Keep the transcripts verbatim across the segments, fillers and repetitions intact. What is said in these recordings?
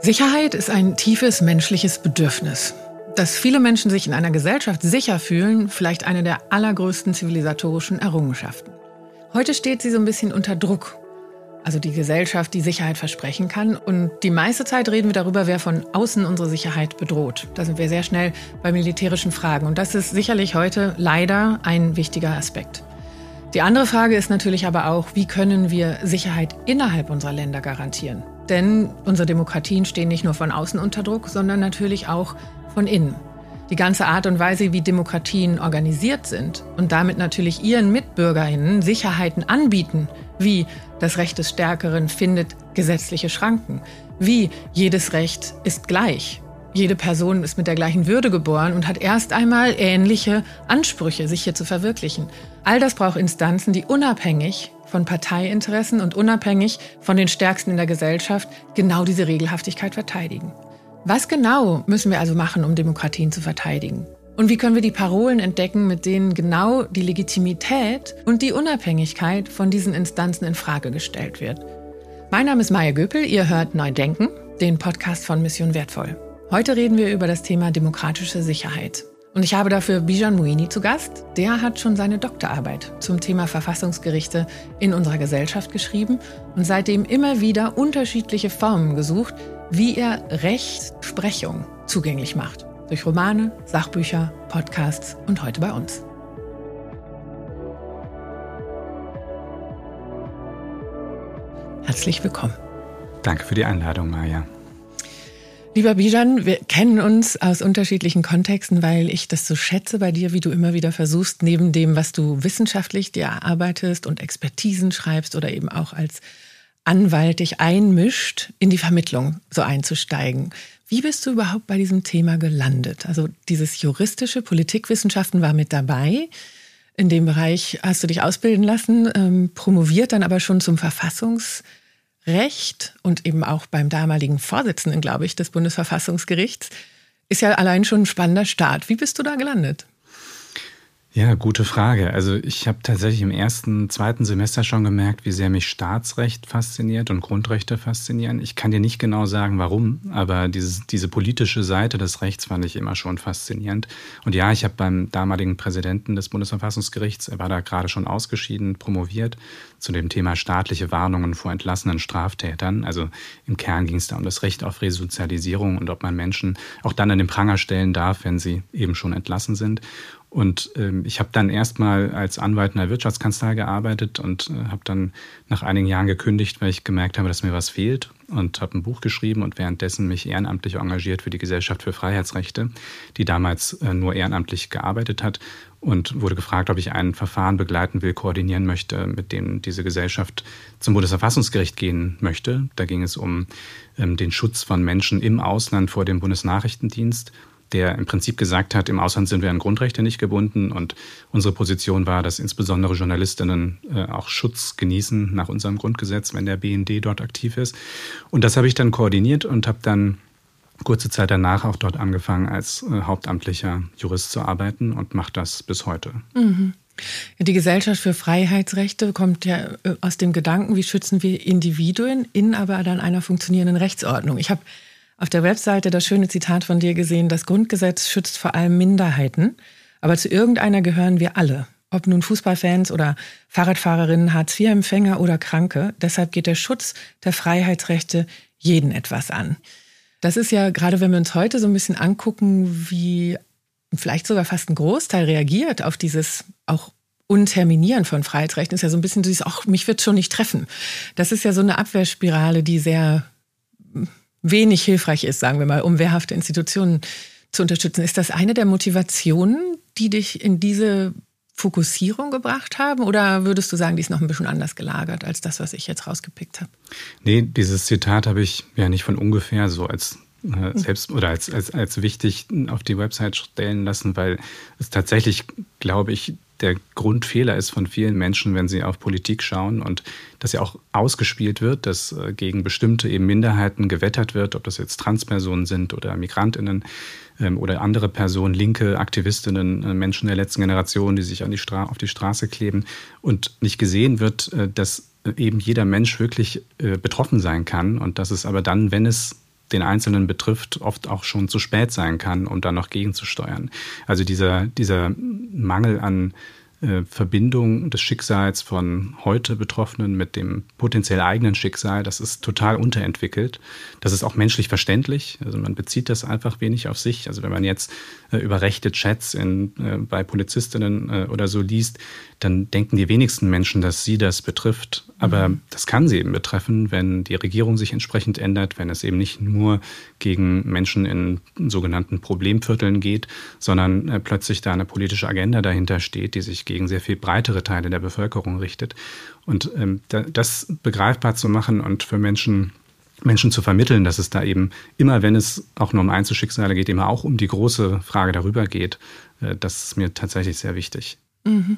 Sicherheit ist ein tiefes menschliches Bedürfnis. Dass viele Menschen sich in einer Gesellschaft sicher fühlen, vielleicht eine der allergrößten zivilisatorischen Errungenschaften. Heute steht sie so ein bisschen unter Druck. Also die Gesellschaft, die Sicherheit versprechen kann. Und die meiste Zeit reden wir darüber, wer von außen unsere Sicherheit bedroht. Da sind wir sehr schnell bei militärischen Fragen. Und das ist sicherlich heute leider ein wichtiger Aspekt. Die andere Frage ist natürlich aber auch, wie können wir Sicherheit innerhalb unserer Länder garantieren? Denn unsere Demokratien stehen nicht nur von außen unter Druck, sondern natürlich auch von innen. Die ganze Art und Weise, wie Demokratien organisiert sind und damit natürlich ihren MitbürgerInnen Sicherheiten anbieten, wie das Recht des Stärkeren findet gesetzliche Schranken, wie jedes Recht ist gleich. Jede Person ist mit der gleichen Würde geboren und hat erst einmal ähnliche Ansprüche, sich hier zu verwirklichen. All das braucht Instanzen, die unabhängig von Parteiinteressen und unabhängig von den Stärksten in der Gesellschaft genau diese Regelhaftigkeit verteidigen. Was genau müssen wir also machen, um Demokratien zu verteidigen? Und wie können wir die Parolen entdecken, mit denen genau die Legitimität und die Unabhängigkeit von diesen Instanzen in Frage gestellt wird? Mein Name ist Maja Göpel, ihr hört Neu Denken, den Podcast von Mission Wertvoll. Heute reden wir über das Thema demokratische Sicherheit. Und ich habe dafür Bijan Moini zu Gast. Der hat schon seine Doktorarbeit zum Thema Verfassungsgerichte in unserer Gesellschaft geschrieben und seitdem immer wieder unterschiedliche Formen gesucht, wie er Rechtsprechung zugänglich macht. Durch Romane, Sachbücher, Podcasts und heute bei uns. Herzlich willkommen. Danke für die Einladung, Maja. Lieber Bijan, wir kennen uns aus unterschiedlichen Kontexten, weil ich das so schätze bei dir, wie du immer wieder versuchst, neben dem, was du wissenschaftlich dir erarbeitest und Expertisen schreibst oder eben auch als Anwalt dich einmischt, in die Vermittlung so einzusteigen. Wie bist du überhaupt bei diesem Thema gelandet? Also dieses juristische, Politikwissenschaften war mit dabei. In dem Bereich hast du dich ausbilden lassen, ähm, promoviert dann aber schon zum Verfassungsrecht und eben auch beim damaligen Vorsitzenden, glaube ich, des Bundesverfassungsgerichts. Ist ja allein schon ein spannender Start. Wie bist du da gelandet? Ja, gute Frage. Also ich habe tatsächlich im ersten, zweiten Semester schon gemerkt, wie sehr mich Staatsrecht fasziniert und Grundrechte faszinieren. Ich kann dir nicht genau sagen, warum, aber dieses, diese politische Seite des Rechts fand ich immer schon faszinierend. Und ja, ich habe beim damaligen Präsidenten des Bundesverfassungsgerichts, er war da gerade schon ausgeschieden, promoviert zu dem Thema staatliche Warnungen vor entlassenen Straftätern. Also im Kern ging es da um das Recht auf Resozialisierung und ob man Menschen auch dann an den Pranger stellen darf, wenn sie eben schon entlassen sind. Und ähm, ich habe dann erstmal als Anwalt in der Wirtschaftskanzlei gearbeitet und äh, habe dann nach einigen Jahren gekündigt, weil ich gemerkt habe, dass mir was fehlt, und habe ein Buch geschrieben und währenddessen mich ehrenamtlich engagiert für die Gesellschaft für Freiheitsrechte, die damals äh, nur ehrenamtlich gearbeitet hat, und wurde gefragt, ob ich ein Verfahren begleiten will, koordinieren möchte, mit dem diese Gesellschaft zum Bundesverfassungsgericht gehen möchte. Da ging es um ähm, den Schutz von Menschen im Ausland vor dem Bundesnachrichtendienst, der im Prinzip gesagt hat, im Ausland sind wir an Grundrechte nicht gebunden, und unsere Position war, dass insbesondere Journalistinnen äh, auch Schutz genießen nach unserem Grundgesetz, wenn der B N D dort aktiv ist. Und das habe ich dann koordiniert und habe dann kurze Zeit danach auch dort angefangen, als äh, hauptamtlicher Jurist zu arbeiten und mache das bis heute. Mhm. Die Gesellschaft für Freiheitsrechte kommt ja aus dem Gedanken, wie schützen wir Individuen in aber dann einer funktionierenden Rechtsordnung. Ich habe auf der Webseite das schöne Zitat von dir gesehen: Das Grundgesetz schützt vor allem Minderheiten, aber zu irgendeiner gehören wir alle. Ob nun Fußballfans oder Fahrradfahrerinnen, Hartz vier Empfänger oder Kranke. Deshalb geht der Schutz der Freiheitsrechte jeden etwas an. Das ist ja, gerade wenn wir uns heute so ein bisschen angucken, wie vielleicht sogar fast ein Großteil reagiert auf dieses auch Unterminieren von Freiheitsrechten, ist ja so ein bisschen dieses, ach, mich wird schon nicht treffen. Das ist ja so eine Abwehrspirale, die sehr wenig hilfreich ist, sagen wir mal, um wehrhafte Institutionen zu unterstützen. Ist das eine der Motivationen, die dich in diese Fokussierung gebracht haben? Oder würdest du sagen, die ist noch ein bisschen anders gelagert als das, was ich jetzt rausgepickt habe? Nee, dieses Zitat habe ich ja nicht von ungefähr so als äh, selbst oder als, als, als wichtig auf die Website stellen lassen, weil es tatsächlich, glaube ich, der Grundfehler ist von vielen Menschen, wenn sie auf Politik schauen, und dass ja auch ausgespielt wird, dass gegen bestimmte eben Minderheiten gewettert wird, ob das jetzt Transpersonen sind oder MigrantInnen ähm, oder andere Personen, linke Aktivistinnen, äh, Menschen der letzten Generation, die sich an die Stra- auf die Straße kleben, und nicht gesehen wird, äh, dass eben jeder Mensch wirklich äh, betroffen sein kann, und dass es aber dann, wenn es den Einzelnen betrifft, oft auch schon zu spät sein kann, um dann noch gegenzusteuern. Also dieser, dieser Mangel an Verbindung des Schicksals von heute Betroffenen mit dem potenziell eigenen Schicksal, das ist total unterentwickelt. Das ist auch menschlich verständlich. Also man bezieht das einfach wenig auf sich. Also wenn man jetzt äh, über rechte Chats in, äh, bei Polizistinnen äh, oder so liest, dann denken die wenigsten Menschen, dass sie das betrifft. Aber mhm. das kann sie eben betreffen, wenn die Regierung sich entsprechend ändert, wenn es eben nicht nur gegen Menschen in sogenannten Problemvierteln geht, sondern äh, plötzlich da eine politische Agenda dahinter steht, die sich gegen sehr viel breitere Teile der Bevölkerung richtet. Und ähm, da, das begreifbar zu machen und für Menschen, Menschen zu vermitteln, dass es da eben immer, wenn es auch nur um Einzelschicksale geht, immer auch um die große Frage darüber geht, äh, das ist mir tatsächlich sehr wichtig. Mhm.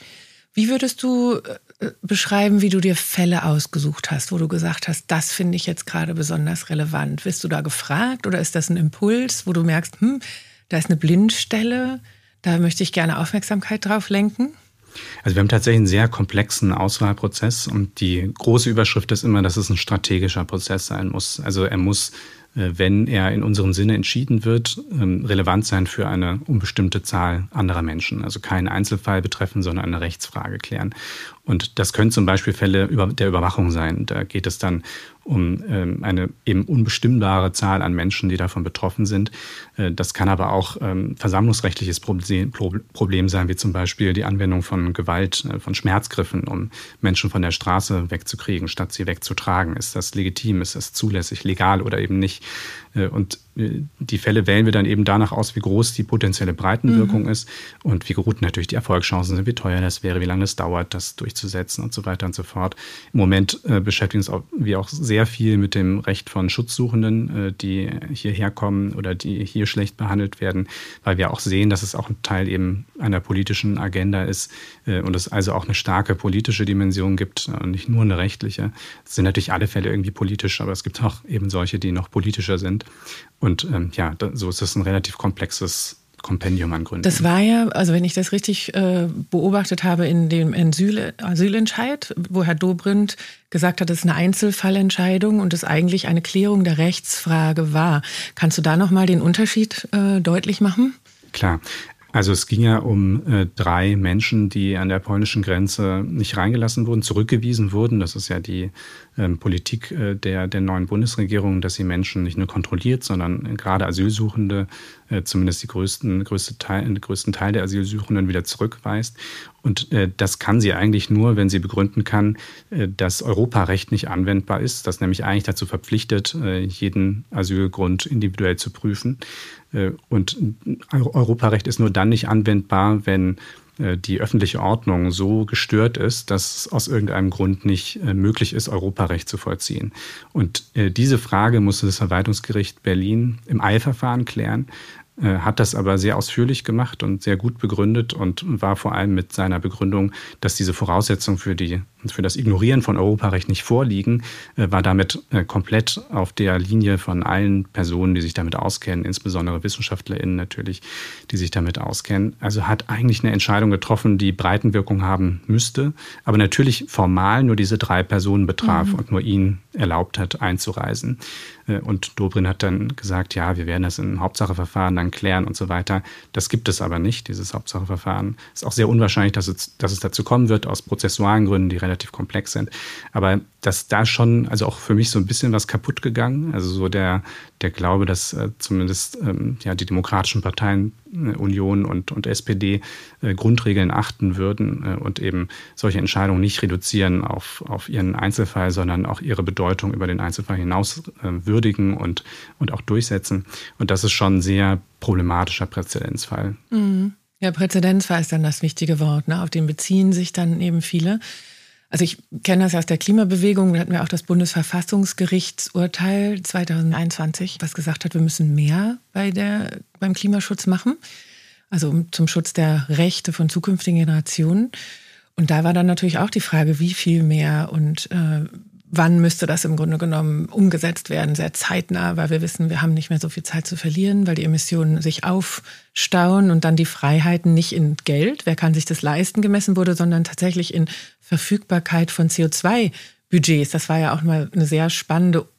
Wie würdest du äh, beschreiben, wie du dir Fälle ausgesucht hast, wo du gesagt hast, das finde ich jetzt gerade besonders relevant? Wirst du da gefragt oder ist das ein Impuls, wo du merkst, hm, da ist eine Blindstelle, da möchte ich gerne Aufmerksamkeit drauf lenken? Also wir haben tatsächlich einen sehr komplexen Auswahlprozess und die große Überschrift ist immer, dass es ein strategischer Prozess sein muss. Also er muss, wenn er in unserem Sinne entschieden wird, relevant sein für eine unbestimmte Zahl anderer Menschen. Also keinen Einzelfall betreffen, sondern eine Rechtsfrage klären. Und das können zum Beispiel Fälle der Überwachung sein. Da geht es dann um eine eben unbestimmbare Zahl an Menschen, die davon betroffen sind. Das kann aber auch ein versammlungsrechtliches Problem sein, wie zum Beispiel die Anwendung von Gewalt, von Schmerzgriffen, um Menschen von der Straße wegzukriegen, statt sie wegzutragen. Ist das legitim? Ist das zulässig, legal oder eben nicht? Und die Fälle wählen wir dann eben danach aus, wie groß die potenzielle Breitenwirkung mhm. ist und wie gut natürlich die Erfolgschancen sind, wie teuer das wäre, wie lange es dauert, das durchzusetzen und so weiter und so fort. Im Moment äh, beschäftigen uns auch, wir auch sehr viel mit dem Recht von Schutzsuchenden, äh, die hierher kommen oder die hier schlecht behandelt werden, weil wir auch sehen, dass es auch ein Teil eben einer politischen Agenda ist äh, und es also auch eine starke politische Dimension gibt und nicht nur eine rechtliche. Es sind natürlich alle Fälle irgendwie politisch, aber es gibt auch eben solche, die noch politischer sind. Und ähm, ja, da, so ist es ein relativ komplexes Kompendium an Gründen. Das war ja, also wenn ich das richtig äh, beobachtet habe, in dem Asyl, Asylentscheid, wo Herr Dobrindt gesagt hat, es ist eine Einzelfallentscheidung und es eigentlich eine Klärung der Rechtsfrage war. Kannst du da nochmal den Unterschied äh, deutlich machen? Klar. Also es ging ja um äh, drei Menschen, die an der polnischen Grenze nicht reingelassen wurden, zurückgewiesen wurden. Das ist ja die ähm, Politik äh, der, der neuen Bundesregierung, dass sie Menschen nicht nur kontrolliert, sondern gerade Asylsuchende, äh, zumindest die größten, größte Teil, den größten Teil der Asylsuchenden wieder zurückweist. Und äh, das kann sie eigentlich nur, wenn sie begründen kann, äh, dass Europarecht nicht anwendbar ist, das nämlich eigentlich dazu verpflichtet, äh, jeden Asylgrund individuell zu prüfen. Äh, und Europarecht ist nur dann nicht anwendbar, wenn äh, die öffentliche Ordnung so gestört ist, dass es aus irgendeinem Grund nicht äh, möglich ist, Europarecht zu vollziehen. Und äh, diese Frage musste das Verwaltungsgericht Berlin im Eilverfahren klären, hat das aber sehr ausführlich gemacht und sehr gut begründet und war vor allem mit seiner Begründung, dass diese Voraussetzungen für, die, für das Ignorieren von Europarecht nicht vorliegen, war damit komplett auf der Linie von allen Personen, die sich damit auskennen, insbesondere WissenschaftlerInnen natürlich, die sich damit auskennen. Also hat eigentlich eine Entscheidung getroffen, die Breitenwirkung haben müsste, aber natürlich formal nur diese drei Personen betraf mhm. und nur ihnen erlaubt hat, einzureisen. Und Dobrindt hat dann gesagt, ja, wir werden das im Hauptsacheverfahren dann klären und so weiter. Das gibt es aber nicht, dieses Hauptsacheverfahren. Es ist auch sehr unwahrscheinlich, dass es, dass es dazu kommen wird, aus prozessualen Gründen, die relativ komplex sind. Aber dass da schon, also auch für mich so ein bisschen was kaputt gegangen. Also so der, der Glaube, dass äh, zumindest ähm, ja, die demokratischen Parteien, äh, Union und, und S P D, äh, Grundregeln achten würden äh, und eben solche Entscheidungen nicht reduzieren auf, auf ihren Einzelfall, sondern auch ihre Bedeutung über den Einzelfall hinaus äh, würdigen und, und auch durchsetzen. Und das ist schon ein sehr problematischer Präzedenzfall. Mhm. Ja, Präzedenzfall ist dann das wichtige Wort, ne? Auf den beziehen sich dann eben viele. Also ich kenne das aus der Klimabewegung. Da hatten wir auch das Bundesverfassungsgerichtsurteil zwanzig einundzwanzig, was gesagt hat, wir müssen mehr bei der, beim Klimaschutz machen. Also zum Schutz der Rechte von zukünftigen Generationen. Und da war dann natürlich auch die Frage, wie viel mehr und äh, wann müsste das im Grunde genommen umgesetzt werden, sehr zeitnah, weil wir wissen, wir haben nicht mehr so viel Zeit zu verlieren, weil die Emissionen sich aufstauen und dann die Freiheiten nicht in Geld, wer kann sich das leisten, gemessen wurde, sondern tatsächlich in Verfügbarkeit von C O zwei Budgets. Das war ja auch mal eine sehr spannende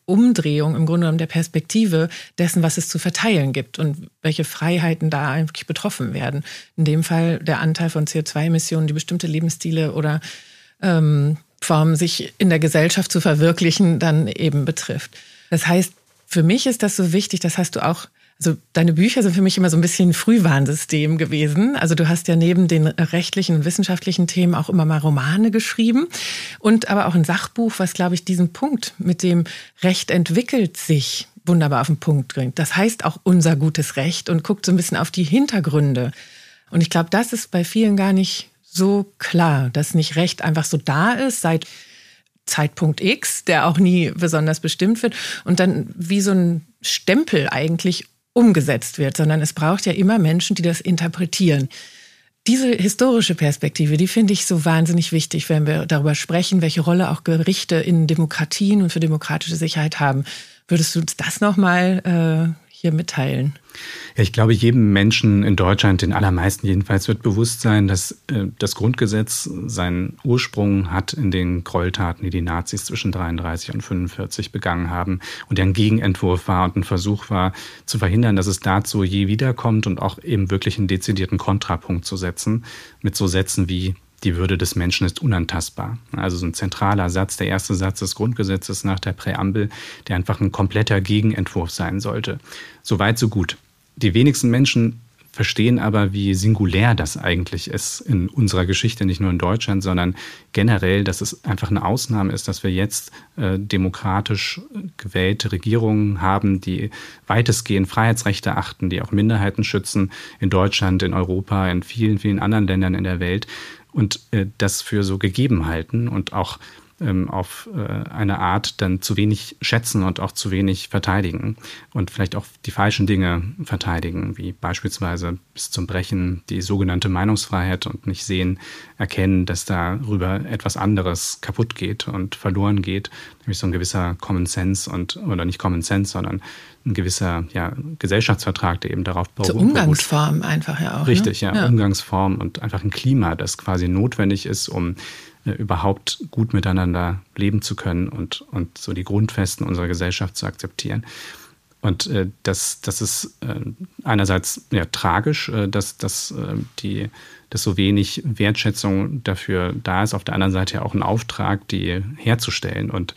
Umdrehung im Grunde genommen der Perspektive dessen, was es zu verteilen gibt und welche Freiheiten da eigentlich betroffen werden. In dem Fall der Anteil von C O zwei Emissionen, die bestimmte Lebensstile oder ähm, Formen, sich in der Gesellschaft zu verwirklichen, dann eben betrifft. Das heißt, für mich ist das so wichtig, das hast du auch, also deine Bücher sind für mich immer so ein bisschen ein Frühwarnsystem gewesen. Also du hast ja neben den rechtlichen und wissenschaftlichen Themen auch immer mal Romane geschrieben und aber auch ein Sachbuch, was, glaube ich, diesen Punkt mit dem Recht entwickelt sich wunderbar auf den Punkt bringt. Das heißt auch unser gutes Recht und guckt so ein bisschen auf die Hintergründe. Und ich glaube, das ist bei vielen gar nicht so klar, dass nicht Recht einfach so da ist seit Zeitpunkt X, der auch nie besonders bestimmt wird und dann wie so ein Stempel eigentlich umgesetzt wird, sondern es braucht ja immer Menschen, die das interpretieren. Diese historische Perspektive, die finde ich so wahnsinnig wichtig, wenn wir darüber sprechen, welche Rolle auch Gerichte in Demokratien und für demokratische Sicherheit haben. Würdest du uns das nochmal äh, hier mitteilen? Ja, ich glaube, jedem Menschen in Deutschland, den allermeisten jedenfalls, wird bewusst sein, dass äh, das Grundgesetz seinen Ursprung hat in den Gräueltaten, die die Nazis zwischen dreiunddreißig und fünfundvierzig begangen haben und der ein Gegenentwurf war und ein Versuch war, zu verhindern, dass es dazu je wiederkommt und auch eben wirklich einen dezidierten Kontrapunkt zu setzen mit so Sätzen wie: Die Würde des Menschen ist unantastbar. Also so ein zentraler Satz, der erste Satz des Grundgesetzes nach der Präambel, der einfach ein kompletter Gegenentwurf sein sollte. So weit, so gut. Die wenigsten Menschen verstehen aber, wie singulär das eigentlich ist in unserer Geschichte, nicht nur in Deutschland, sondern generell, dass es einfach eine Ausnahme ist, dass wir jetzt äh, demokratisch gewählte Regierungen haben, die weitestgehend Freiheitsrechte achten, die auch Minderheiten schützen, in Deutschland, in Europa, in vielen, vielen anderen Ländern in der Welt. Und äh, das für so gegeben halten und auch ähm, auf äh, eine Art dann zu wenig schätzen und auch zu wenig verteidigen und vielleicht auch die falschen Dinge verteidigen, wie beispielsweise bis zum Brechen die sogenannte Meinungsfreiheit und nicht sehen, erkennen, dass darüber etwas anderes kaputt geht und verloren geht, nämlich so ein gewisser Common Sense und, oder nicht Common Sense, sondern ein gewisser ja, Gesellschaftsvertrag, der eben darauf beruht. Zur Umgangsform einfach ja auch. Richtig, ne? ja, ja, Umgangsform und einfach ein Klima, das quasi notwendig ist, um äh, überhaupt gut miteinander leben zu können und, und so die Grundfesten unserer Gesellschaft zu akzeptieren. Und äh, das, das ist äh, einerseits ja, tragisch, äh, dass, dass, äh, die, dass so wenig Wertschätzung dafür da ist, auf der anderen Seite ja auch ein Auftrag, die herzustellen und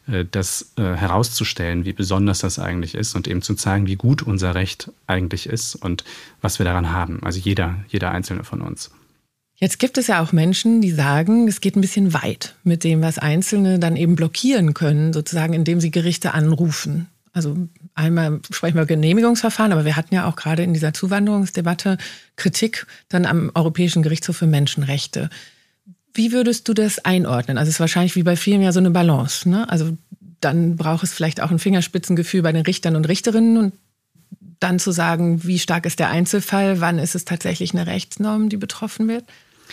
das äh, herauszustellen, wie besonders das eigentlich ist und eben zu zeigen, wie gut unser Recht eigentlich ist und was wir daran haben. Also jeder, jeder Einzelne von uns. Jetzt gibt es ja auch Menschen, die sagen, es geht ein bisschen weit mit dem, was Einzelne dann eben blockieren können, sozusagen, indem sie Gerichte anrufen. Also einmal sprechen wir über Genehmigungsverfahren, aber wir hatten ja auch gerade in dieser Zuwanderungsdebatte Kritik dann am Europäischen Gerichtshof für Menschenrechte. Wie würdest du das einordnen? Also es ist wahrscheinlich wie bei vielen ja so eine Balance, ne? Also dann braucht es vielleicht auch ein Fingerspitzengefühl bei den Richtern und Richterinnen und dann zu sagen, wie stark ist der Einzelfall, wann ist es tatsächlich eine Rechtsnorm, die betroffen wird?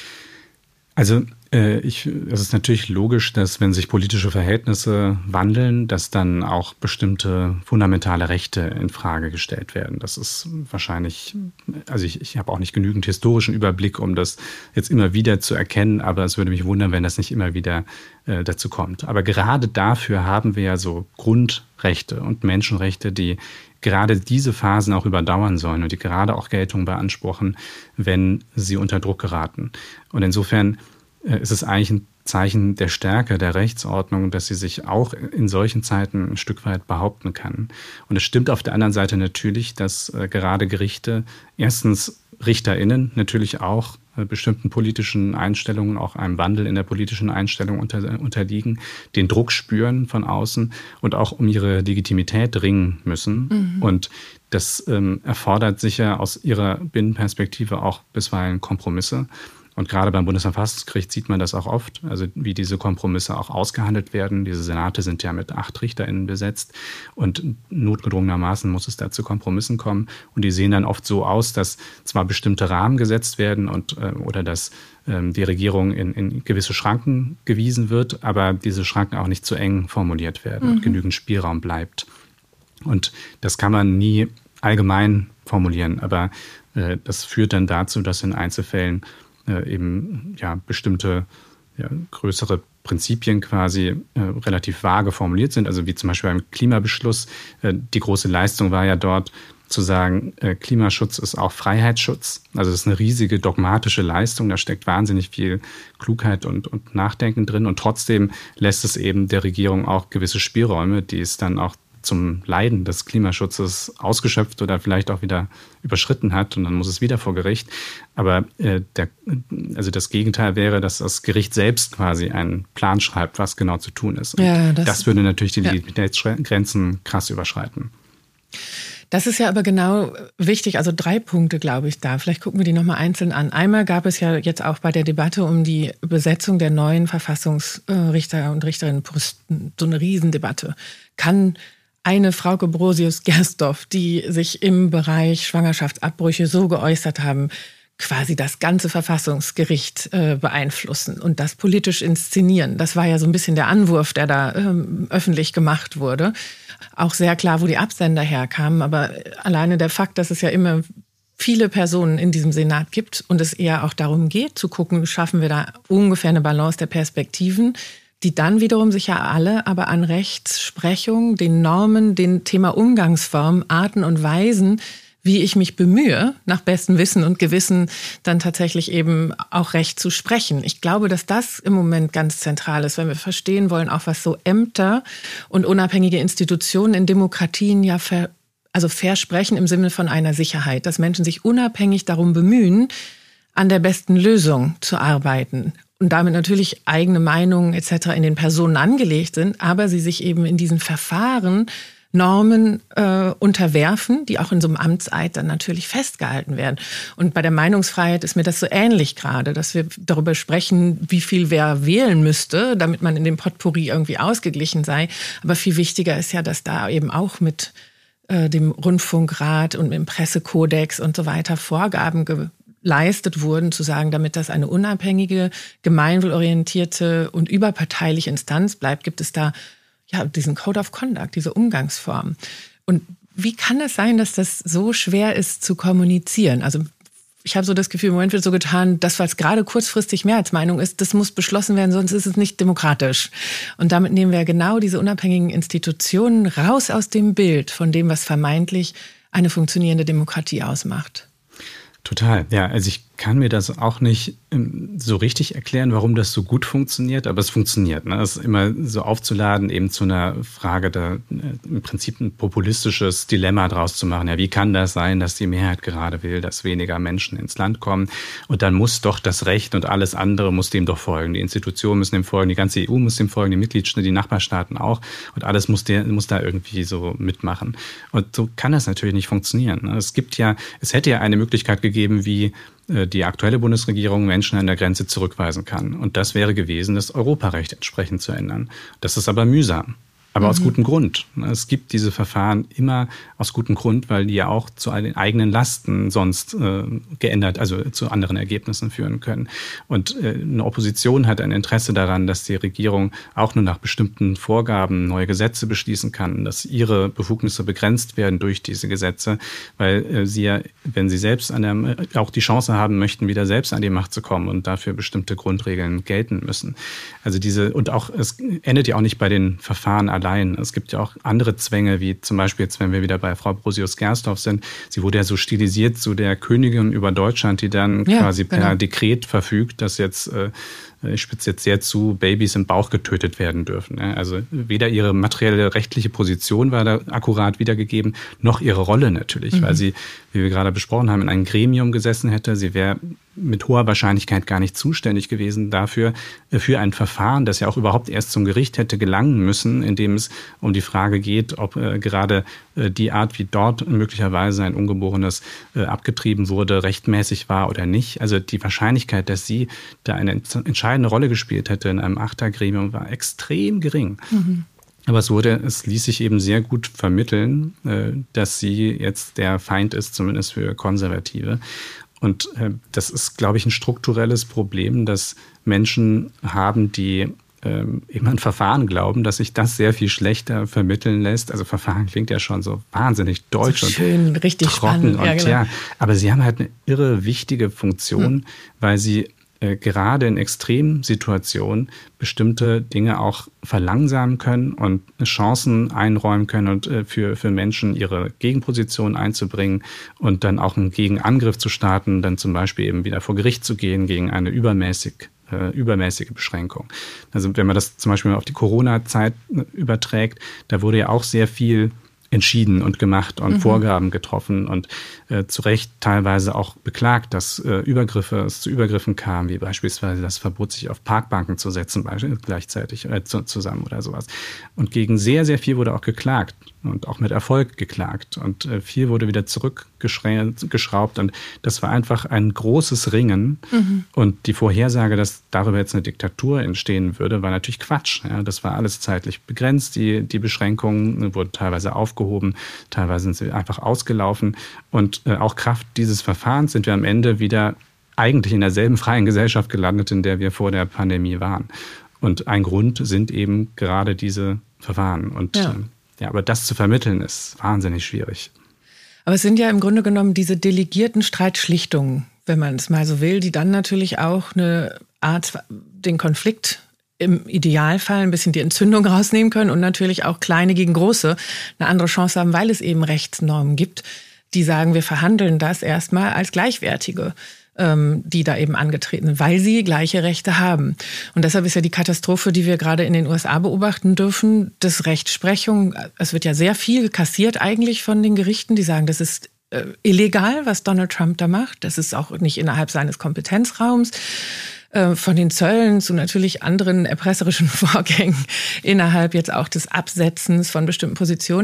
Also äh, ich, es ist natürlich logisch, dass wenn sich politische Verhältnisse wandeln, dass dann auch bestimmte fundamentale Rechte in Frage gestellt werden. Das ist wahrscheinlich, also ich, ich habe auch nicht genügend historischen Überblick, um das jetzt immer wieder zu erkennen, aber es würde mich wundern, wenn das nicht immer wieder äh, dazu kommt. Aber gerade dafür haben wir ja so Grundrechte und Menschenrechte, die gerade diese Phasen auch überdauern sollen und die gerade auch Geltung beanspruchen, wenn sie unter Druck geraten. Und insofern äh, ist es eigentlich ein Zeichen der Stärke der Rechtsordnung, dass sie sich auch in solchen Zeiten ein Stück weit behaupten kann. Und es stimmt auf der anderen Seite natürlich, dass äh, gerade Gerichte erstens RichterInnen natürlich auch äh, bestimmten politischen Einstellungen, auch einem Wandel in der politischen Einstellung unter, unterliegen, den Druck spüren von außen und auch um ihre Legitimität ringen müssen. Mhm. Und das ähm, erfordert sicher aus ihrer Binnenperspektive auch bisweilen Kompromisse. Und gerade beim Bundesverfassungsgericht sieht man das auch oft, also wie diese Kompromisse auch ausgehandelt werden. Diese Senate sind ja mit acht RichterInnen besetzt und notgedrungenermaßen muss es da zu Kompromissen kommen. Und die sehen dann oft so aus, dass zwar bestimmte Rahmen gesetzt werden und äh, oder dass ähm, die Regierung in, in gewisse Schranken gewiesen wird, aber diese Schranken auch nicht zu eng formuliert werden mhm. und genügend Spielraum bleibt. Und das kann man nie allgemein formulieren, aber äh, das führt dann dazu, dass in Einzelfällen eben ja, bestimmte ja, größere Prinzipien quasi äh, relativ vage formuliert sind, also wie zum Beispiel beim Klimabeschluss. Äh, die große Leistung war ja dort zu sagen, äh, Klimaschutz ist auch Freiheitsschutz. Also das ist eine riesige dogmatische Leistung, da steckt wahnsinnig viel Klugheit und, und Nachdenken drin und trotzdem lässt es eben der Regierung auch gewisse Spielräume, die es dann auch zum Leiden des Klimaschutzes ausgeschöpft oder vielleicht auch wieder überschritten hat und dann muss es wieder vor Gericht. Aber äh, der, also das Gegenteil wäre, dass das Gericht selbst quasi einen Plan schreibt, was genau zu tun ist. Und ja, das, das würde natürlich die ja. Legitimitätsgrenzen krass überschreiten. Das ist ja aber genau wichtig, also drei Punkte, glaube ich, da. Vielleicht gucken wir die nochmal einzeln an. Einmal gab es ja jetzt auch bei der Debatte um die Besetzung der neuen Verfassungsrichter und Richterinnenposten so eine Riesendebatte. Kann eine Frauke Brosius-Gersdorf, die sich im Bereich Schwangerschaftsabbrüche so geäußert haben, quasi das ganze Verfassungsgericht äh, beeinflussen und das politisch inszenieren. Das war ja so ein bisschen der Anwurf, der da ähm, öffentlich gemacht wurde. Auch sehr klar, wo die Absender herkamen. Aber alleine der Fakt, dass es ja immer viele Personen in diesem Senat gibt und es eher auch darum geht, zu gucken, schaffen wir da ungefähr eine Balance der Perspektiven, die dann wiederum sich ja alle aber an Rechtsprechung, den Normen, den Thema Umgangsform, Arten und Weisen, wie ich mich bemühe, nach bestem Wissen und Gewissen dann tatsächlich eben auch Recht zu sprechen. Ich glaube, dass das im Moment ganz zentral ist, wenn wir verstehen wollen, auch was so Ämter und unabhängige Institutionen in Demokratien ja ver, also versprechen im Sinne von einer Sicherheit, dass Menschen sich unabhängig darum bemühen, an der besten Lösung zu arbeiten. Und damit natürlich eigene Meinungen et cetera in den Personen angelegt sind, aber sie sich eben in diesen Verfahren Normen äh, unterwerfen, die auch in so einem Amtseid dann natürlich festgehalten werden. Und bei der Meinungsfreiheit ist mir das so ähnlich gerade, dass wir darüber sprechen, wie viel wer wählen müsste, damit man in dem Potpourri irgendwie ausgeglichen sei. Aber viel wichtiger ist ja, dass da eben auch mit äh, dem Rundfunkrat und mit dem Pressekodex und so weiter Vorgaben ge- leistet wurden, zu sagen, damit das eine unabhängige, gemeinwohlorientierte und überparteiliche Instanz bleibt, gibt es da ja diesen Code of Conduct, diese Umgangsform. Und wie kann es sein, dass das so schwer ist zu kommunizieren? Also ich habe so das Gefühl, im Moment wird so getan, das, was gerade kurzfristig Mehrheitsmeinung ist, das muss beschlossen werden, sonst ist es nicht demokratisch. Und damit nehmen wir genau diese unabhängigen Institutionen raus aus dem Bild von dem, was vermeintlich eine funktionierende Demokratie ausmacht. Total, ja. Also ich kann mir das auch nicht ähm, so richtig erklären, warum das so gut funktioniert, aber es funktioniert. Ne? Es ist immer so aufzuladen, eben zu einer Frage, da äh, im Prinzip ein populistisches Dilemma draus zu machen. Ja, wie kann das sein, dass die Mehrheit gerade will, dass weniger Menschen ins Land kommen? Und dann muss doch das Recht und alles andere muss dem doch folgen. Die Institutionen müssen dem folgen, die ganze E U muss dem folgen, die Mitgliedstaaten, die Nachbarstaaten auch. Und alles muss, der, muss da irgendwie so mitmachen. Und so kann das natürlich nicht funktionieren. Ne? Es gibt ja, es hätte ja eine Möglichkeit gegeben, wie die aktuelle Bundesregierung Menschen an der Grenze zurückweisen kann. Und das wäre gewesen, das Europarecht entsprechend zu ändern. Das ist aber mühsam. Aber mhm. aus gutem Grund. Es gibt diese Verfahren immer aus gutem Grund, weil die ja auch zu eigenen Lasten sonst äh, geändert, also zu anderen Ergebnissen führen können. Und äh, eine Opposition hat ein Interesse daran, dass die Regierung auch nur nach bestimmten Vorgaben neue Gesetze beschließen kann, dass ihre Befugnisse begrenzt werden durch diese Gesetze, weil äh, sie ja, wenn sie selbst an der, auch die Chance haben möchten, wieder selbst an die Macht zu kommen und dafür bestimmte Grundregeln gelten müssen. Also diese, und auch, es endet ja auch nicht bei den Verfahren allein. Es gibt ja auch andere Zwänge, wie zum Beispiel jetzt, wenn wir wieder bei Frau Brosius-Gersdorf sind, sie wurde ja so stilisiert zu der Königin über Deutschland, die dann ja, quasi per genau. Dekret verfügt, dass jetzt, äh, ich spitze jetzt sehr zu, Babys im Bauch getötet werden dürfen. Also weder ihre materielle rechtliche Position war da akkurat wiedergegeben, noch ihre Rolle natürlich, mhm. weil sie, wie wir gerade besprochen haben, in einem Gremium gesessen hätte. Sie wäre mit hoher Wahrscheinlichkeit gar nicht zuständig gewesen dafür, für ein Verfahren, das ja auch überhaupt erst zum Gericht hätte gelangen müssen, in dem es um die Frage geht, ob äh, gerade äh, die Art, wie dort möglicherweise ein Ungeborenes äh, abgetrieben wurde, rechtmäßig war oder nicht. Also die Wahrscheinlichkeit, dass sie da eine entscheidende Rolle gespielt hätte in einem Achtergremium, war extrem gering. Mhm. Aber es wurde, es ließ sich eben sehr gut vermitteln, äh, dass sie jetzt der Feind ist, zumindest für Konservative. Und äh, das ist, glaube ich, ein strukturelles Problem, dass Menschen haben, die äh, eben an Verfahren glauben, dass sich das sehr viel schlechter vermitteln lässt. Also Verfahren klingt ja schon so wahnsinnig deutsch so schön, und richtig trocken. Spannend. Und, ja, genau. ja, aber sie haben halt eine irre wichtige Funktion, hm. weil sie äh, gerade in Extremsituationen bestimmte Dinge auch verlangsamen können und Chancen einräumen können und äh, für, für Menschen ihre Gegenposition einzubringen und dann auch einen Gegenangriff zu starten, dann zum Beispiel eben wieder vor Gericht zu gehen gegen eine übermäßig übermäßige Beschränkung. Also wenn man das zum Beispiel auf die Corona-Zeit überträgt, da wurde ja auch sehr viel entschieden und gemacht und mhm. Vorgaben getroffen und äh, zu Recht teilweise auch beklagt, dass äh, Übergriffe, es zu Übergriffen kam, wie beispielsweise das Verbot, sich auf Parkbanken zu setzen, gleichzeitig äh, zu, zusammen oder sowas. Und gegen sehr, sehr viel wurde auch geklagt und auch mit Erfolg geklagt und äh, viel wurde wieder zurückgeschraubt und das war einfach ein großes Ringen mhm. und die Vorhersage, dass darüber jetzt eine Diktatur entstehen würde, war natürlich Quatsch. Ja, das war alles zeitlich begrenzt, die, die Beschränkungen wurden teilweise aufgehoben, teilweise sind sie einfach ausgelaufen und äh, auch Kraft dieses Verfahrens sind wir am Ende wieder eigentlich in derselben freien Gesellschaft gelandet, in der wir vor der Pandemie waren. Und ein Grund sind eben gerade diese Verfahren und ja. äh, Ja, aber das zu vermitteln, ist wahnsinnig schwierig. Aber es sind ja im Grunde genommen diese delegierten Streitschlichtungen, wenn man es mal so will, die dann natürlich auch eine Art, den Konflikt im Idealfall ein bisschen die Entzündung rausnehmen können und natürlich auch kleine gegen große eine andere Chance haben, weil es eben Rechtsnormen gibt, die sagen, wir verhandeln das erstmal als Gleichwertige, die da eben angetreten sind, weil sie gleiche Rechte haben. Und deshalb ist ja die Katastrophe, die wir gerade in den U S A beobachten dürfen, dass Rechtsprechung, es wird ja sehr viel kassiert eigentlich von den Gerichten, die sagen, das ist äh, illegal, was Donald Trump da macht. Das ist auch nicht innerhalb seines Kompetenzraums. Äh, von den Zöllen zu natürlich anderen erpresserischen Vorgängen innerhalb jetzt auch des Absetzens von bestimmten Positionen.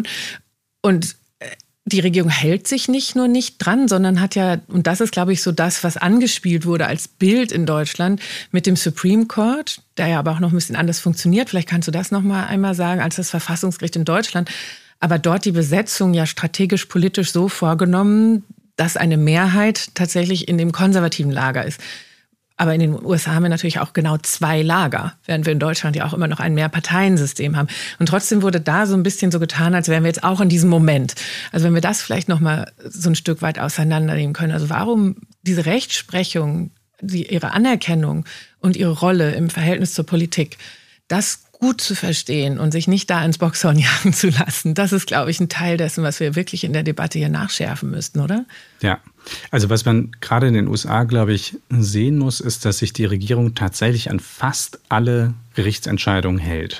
Und die Regierung hält sich nicht nur nicht dran, sondern hat ja, und das ist, glaube ich, so das, was angespielt wurde als Bild in Deutschland mit dem Supreme Court, der ja aber auch noch ein bisschen anders funktioniert. Vielleicht kannst du das noch mal einmal sagen, als das Verfassungsgericht in Deutschland. Aber dort die Besetzung ja strategisch politisch so vorgenommen, dass eine Mehrheit tatsächlich in dem konservativen Lager ist. Aber in den U S A haben wir natürlich auch genau zwei Lager, während wir in Deutschland ja auch immer noch ein Mehrparteiensystem haben. Und trotzdem wurde da so ein bisschen so getan, als wären wir jetzt auch in diesem Moment. Also wenn wir das vielleicht noch mal so ein Stück weit auseinandernehmen können. Also warum diese Rechtsprechung, die, ihre Anerkennung und ihre Rolle im Verhältnis zur Politik, das gut zu verstehen und sich nicht da ins Boxhorn jagen zu lassen, das ist, glaube ich, ein Teil dessen, was wir wirklich in der Debatte hier nachschärfen müssten, oder? Ja, also was man gerade in den U S A, glaube ich, sehen muss, ist, dass sich die Regierung tatsächlich an fast alle Gerichtsentscheidungen hält.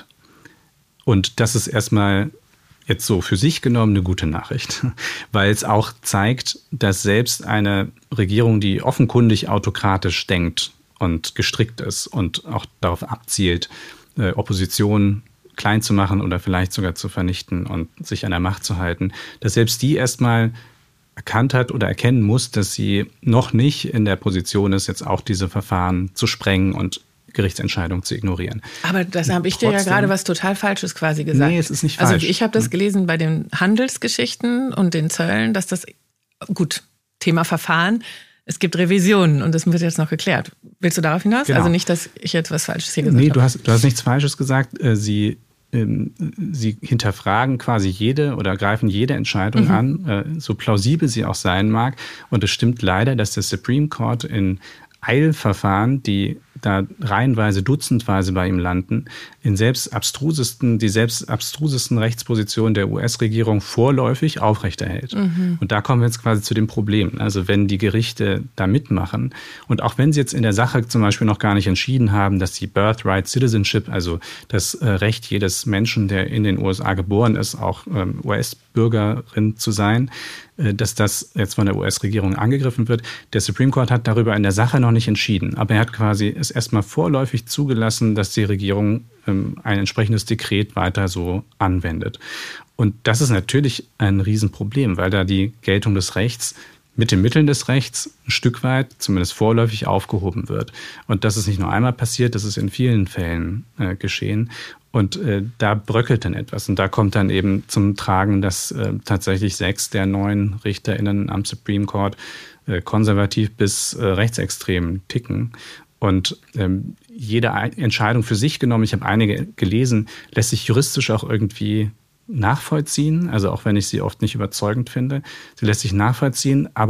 Und das ist erstmal jetzt so für sich genommen eine gute Nachricht, weil es auch zeigt, dass selbst eine Regierung, die offenkundig autokratisch denkt und gestrickt ist und auch darauf abzielt, Opposition klein zu machen oder vielleicht sogar zu vernichten und sich an der Macht zu halten, dass selbst die erstmal erkannt hat oder erkennen muss, dass sie noch nicht in der Position ist, jetzt auch diese Verfahren zu sprengen und Gerichtsentscheidungen zu ignorieren. Aber das habe ich dir ja gerade was total Falsches quasi gesagt. Nee, es ist nicht falsch. Also ich habe das gelesen bei den Handelsgeschichten und den Zöllen, dass das, gut, Thema Verfahren, es gibt Revisionen und das wird jetzt noch geklärt. Willst du darauf hinaus? Genau. Also nicht, dass ich jetzt was Falsches hier gesagt nee, habe. Nee, du hast, du hast nichts Falsches gesagt. Sie, ähm, sie hinterfragen quasi jede oder greifen jede Entscheidung mhm. an, äh, so plausibel sie auch sein mag. Und es stimmt leider, dass der Supreme Court in Eilverfahren, die da reihenweise, dutzendweise bei ihm landen, in selbst abstrusesten, die selbst abstrusesten Rechtspositionen der U S-Regierung vorläufig aufrechterhält. Mhm. Und da kommen wir jetzt quasi zu dem Problem. Also wenn die Gerichte da mitmachen und auch wenn sie jetzt in der Sache zum Beispiel noch gar nicht entschieden haben, dass die Birthright Citizenship, also das äh, Recht jedes Menschen, der in den U S A geboren ist, auch ähm, U S-Bürgerin zu sein, äh, dass das jetzt von der U S-Regierung angegriffen wird. Der Supreme Court hat darüber in der Sache noch nicht entschieden, aber er hat quasi es erstmal vorläufig zugelassen, dass die Regierung ähm, ein entsprechendes Dekret weiter so anwendet. Und das ist natürlich ein Riesenproblem, weil da die Geltung des Rechts mit den Mitteln des Rechts ein Stück weit, zumindest vorläufig, aufgehoben wird. Und das ist nicht nur einmal passiert, das ist in vielen Fällen äh, geschehen. Und äh, da bröckelt dann etwas. Und da kommt dann eben zum Tragen, dass äh, tatsächlich sechs der neun RichterInnen am Supreme Court äh, konservativ bis äh, rechtsextrem ticken. Und ähm, jede Entscheidung für sich genommen, ich habe einige gelesen, lässt sich juristisch auch irgendwie nachvollziehen. Also auch wenn ich sie oft nicht überzeugend finde. Sie lässt sich nachvollziehen, aber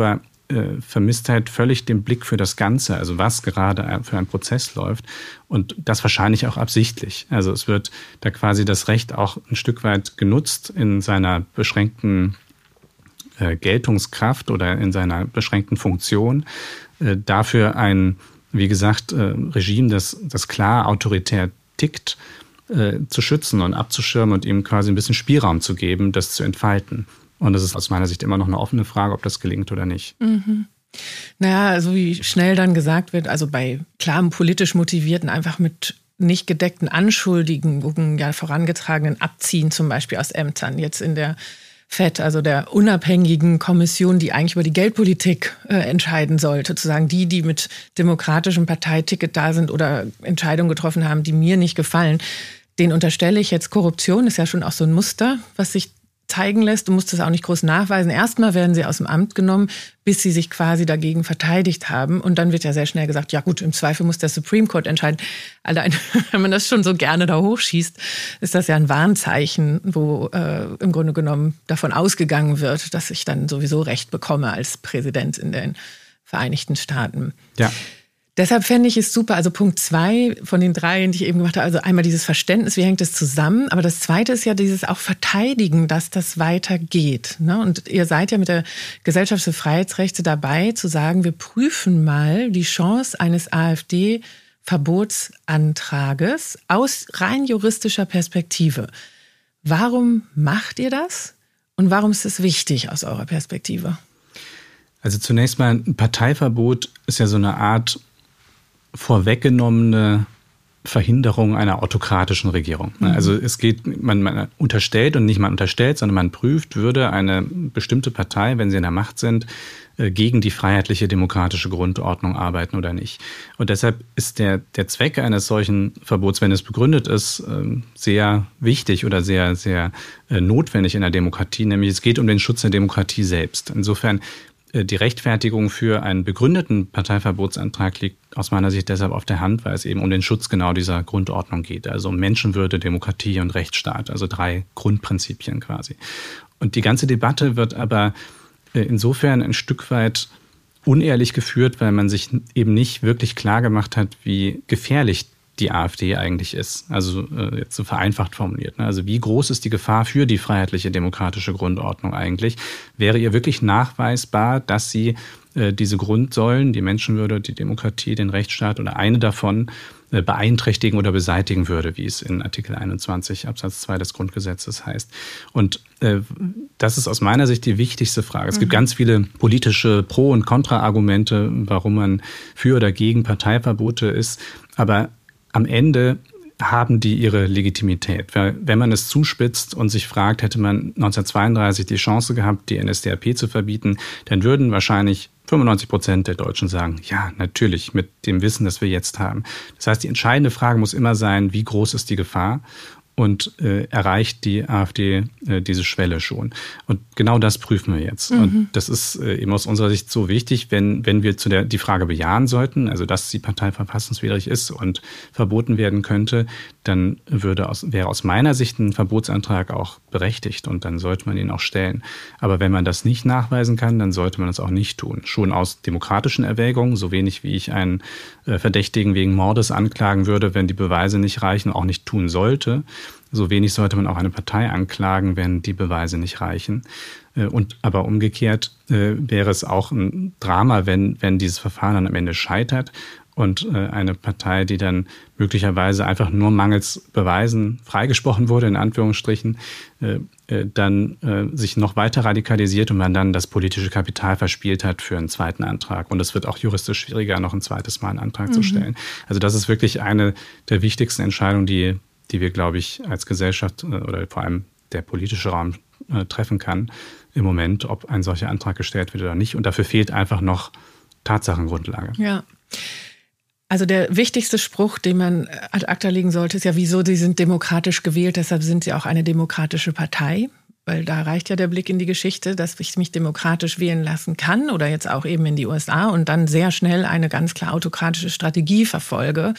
äh, vermisst halt völlig den Blick für das Ganze, also was gerade für ein Prozess läuft und das wahrscheinlich auch absichtlich. Also es wird da quasi das Recht auch ein Stück weit genutzt in seiner beschränkten äh, Geltungskraft oder in seiner beschränkten Funktion, äh, dafür ein, wie gesagt, äh, Regime, das, das klar autoritär tickt, äh, zu schützen und abzuschirmen und ihm quasi ein bisschen Spielraum zu geben, das zu entfalten. Und das ist aus meiner Sicht immer noch eine offene Frage, ob das gelingt oder nicht. Mhm. Naja, also wie schnell dann gesagt wird, also bei klarem politisch motivierten, einfach mit nicht gedeckten Anschuldigungen, ja vorangetragenen Abziehen zum Beispiel aus Ämtern, jetzt in der F E D, also der unabhängigen Kommission, die eigentlich über die Geldpolitik äh, entscheiden sollte, zu sagen, die, die mit demokratischem Parteiticket da sind oder Entscheidungen getroffen haben, die mir nicht gefallen, den unterstelle ich jetzt Korruption, ist ja schon auch so ein Muster, was sich zeigen lässt. Du musst es auch nicht groß nachweisen. Erstmal werden sie aus dem Amt genommen, bis sie sich quasi dagegen verteidigt haben. Und dann wird ja sehr schnell gesagt, ja gut, im Zweifel muss der Supreme Court entscheiden. Allein, wenn man das schon so gerne da hochschießt, ist das ja ein Warnzeichen, wo äh, im Grunde genommen davon ausgegangen wird, dass ich dann sowieso Recht bekomme als Präsident in den Vereinigten Staaten. Ja. Deshalb fände ich es super, also Punkt zwei von den drei, die ich eben gemacht habe, also einmal dieses Verständnis, wie hängt es zusammen, aber das zweite ist ja dieses auch Verteidigen, dass das weitergeht. Ne? Und ihr seid ja mit der Gesellschaft für Freiheitsrechte dabei, zu sagen, wir prüfen mal die Chance eines AfD-Verbotsantrages aus rein juristischer Perspektive. Warum macht ihr das und warum ist es wichtig aus eurer Perspektive? Also zunächst mal, ein Parteiverbot ist ja so eine Art vorweggenommene Verhinderung einer autokratischen Regierung. Mhm. Also es geht, man, man unterstellt und nicht man unterstellt, sondern man prüft, würde eine bestimmte Partei, wenn sie in der Macht sind, gegen die freiheitliche demokratische Grundordnung arbeiten oder nicht. Und deshalb ist der, der Zweck eines solchen Verbots, wenn es begründet ist, sehr wichtig oder sehr, sehr notwendig in der Demokratie, nämlich es geht um den Schutz der Demokratie selbst. Insofern die Rechtfertigung für einen begründeten Parteiverbotsantrag liegt aus meiner Sicht deshalb auf der Hand, weil es eben um den Schutz genau dieser Grundordnung geht. Also um Menschenwürde, Demokratie und Rechtsstaat, also drei Grundprinzipien quasi. Und die ganze Debatte wird aber insofern ein Stück weit unehrlich geführt, weil man sich eben nicht wirklich klar gemacht hat, wie gefährlich die AfD eigentlich ist. Also äh, jetzt so vereinfacht formuliert. Ne? Also wie groß ist die Gefahr für die freiheitliche demokratische Grundordnung eigentlich? Wäre ihr wirklich nachweisbar, dass sie äh, diese Grundsäulen, die Menschenwürde, die Demokratie, den Rechtsstaat oder eine davon äh, beeinträchtigen oder beseitigen würde, wie es in Artikel einundzwanzig Absatz zwei des Grundgesetzes heißt? Und äh, das ist aus meiner Sicht die wichtigste Frage. Es mhm. gibt ganz viele politische Pro- und Kontra-Argumente, warum man für oder gegen Parteiverbote ist. Aber am Ende haben die ihre Legitimität. Wenn man es zuspitzt und sich fragt, hätte man neunzehnhundertzweiunddreißig die Chance gehabt, die N S D A P zu verbieten, dann würden wahrscheinlich fünfundneunzig Prozent der Deutschen sagen, ja, natürlich, mit dem Wissen, das wir jetzt haben. Das heißt, die entscheidende Frage muss immer sein, wie groß ist die Gefahr? Und äh, erreicht die AfD äh, diese Schwelle schon. Und genau das prüfen wir jetzt. Mhm. Und das ist äh, eben aus unserer Sicht so wichtig, wenn, wenn wir zu der, die Frage bejahen sollten, also dass die Partei verfassungswidrig ist und verboten werden könnte, dann würde aus, wäre aus meiner Sicht ein Verbotsantrag auch berechtigt und dann sollte man ihn auch stellen. Aber wenn man das nicht nachweisen kann, dann sollte man das auch nicht tun. Schon aus demokratischen Erwägungen, so wenig wie ich einen äh, Verdächtigen wegen Mordes anklagen würde, wenn die Beweise nicht reichen, auch nicht tun sollte. So wenig sollte man auch eine Partei anklagen, wenn die Beweise nicht reichen. Und aber umgekehrt äh, wäre es auch ein Drama, wenn, wenn dieses Verfahren dann am Ende scheitert und äh, eine Partei, die dann möglicherweise einfach nur mangels Beweisen freigesprochen wurde, in Anführungsstrichen, äh, äh, dann äh, sich noch weiter radikalisiert und man dann das politische Kapital verspielt hat für einen zweiten Antrag. Und es wird auch juristisch schwieriger, noch ein zweites Mal einen Antrag mhm. zu stellen. Also das ist wirklich eine der wichtigsten Entscheidungen, die die wir, glaube ich, als Gesellschaft oder vor allem der politische Raum äh, treffen kann im Moment, ob ein solcher Antrag gestellt wird oder nicht. Und dafür fehlt einfach noch Tatsachengrundlage. Ja. Also der wichtigste Spruch, den man ad acta legen sollte, ist ja, wieso, sie sind demokratisch gewählt, deshalb sind sie auch eine demokratische Partei. Weil da reicht ja der Blick in die Geschichte, dass ich mich demokratisch wählen lassen kann oder jetzt auch eben in die U S A und dann sehr schnell eine ganz klar autokratische Strategie verfolge.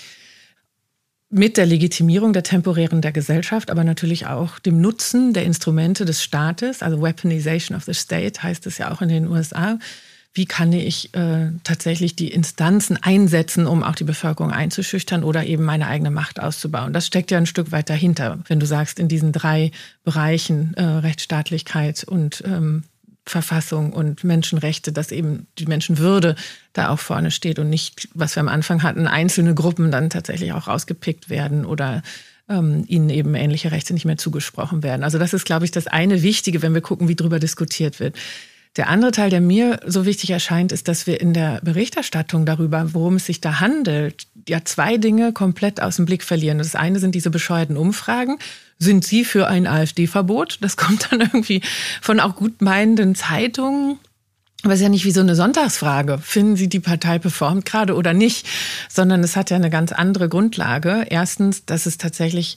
Mit der Legitimierung der temporären der Gesellschaft, aber natürlich auch dem Nutzen der Instrumente des Staates, also Weaponization of the State heißt es ja auch in den U S A. wie kann ich äh, tatsächlich die Instanzen einsetzen, um auch die Bevölkerung einzuschüchtern oder eben meine eigene Macht auszubauen. Das steckt ja ein Stück weit dahinter, wenn du sagst, in diesen drei Bereichen äh, Rechtsstaatlichkeit und ähm, Verfassung und Menschenrechte, dass eben die Menschenwürde da auch vorne steht und nicht, was wir am Anfang hatten, einzelne Gruppen dann tatsächlich auch rausgepickt werden oder ähm, ihnen eben ähnliche Rechte nicht mehr zugesprochen werden. Also das ist, glaube ich, das eine Wichtige, wenn wir gucken, wie drüber diskutiert wird. Der andere Teil, der mir so wichtig erscheint, ist, dass wir in der Berichterstattung darüber, worum es sich da handelt, ja zwei Dinge komplett aus dem Blick verlieren. Das eine sind diese bescheuerten Umfragen. Sind Sie für ein AfD-Verbot? Das kommt dann irgendwie von auch gut meinenden Zeitungen. Aber es ist ja nicht wie so eine Sonntagsfrage. Finden Sie, die Partei performt gerade oder nicht? Sondern es hat ja eine ganz andere Grundlage. Erstens, dass es tatsächlich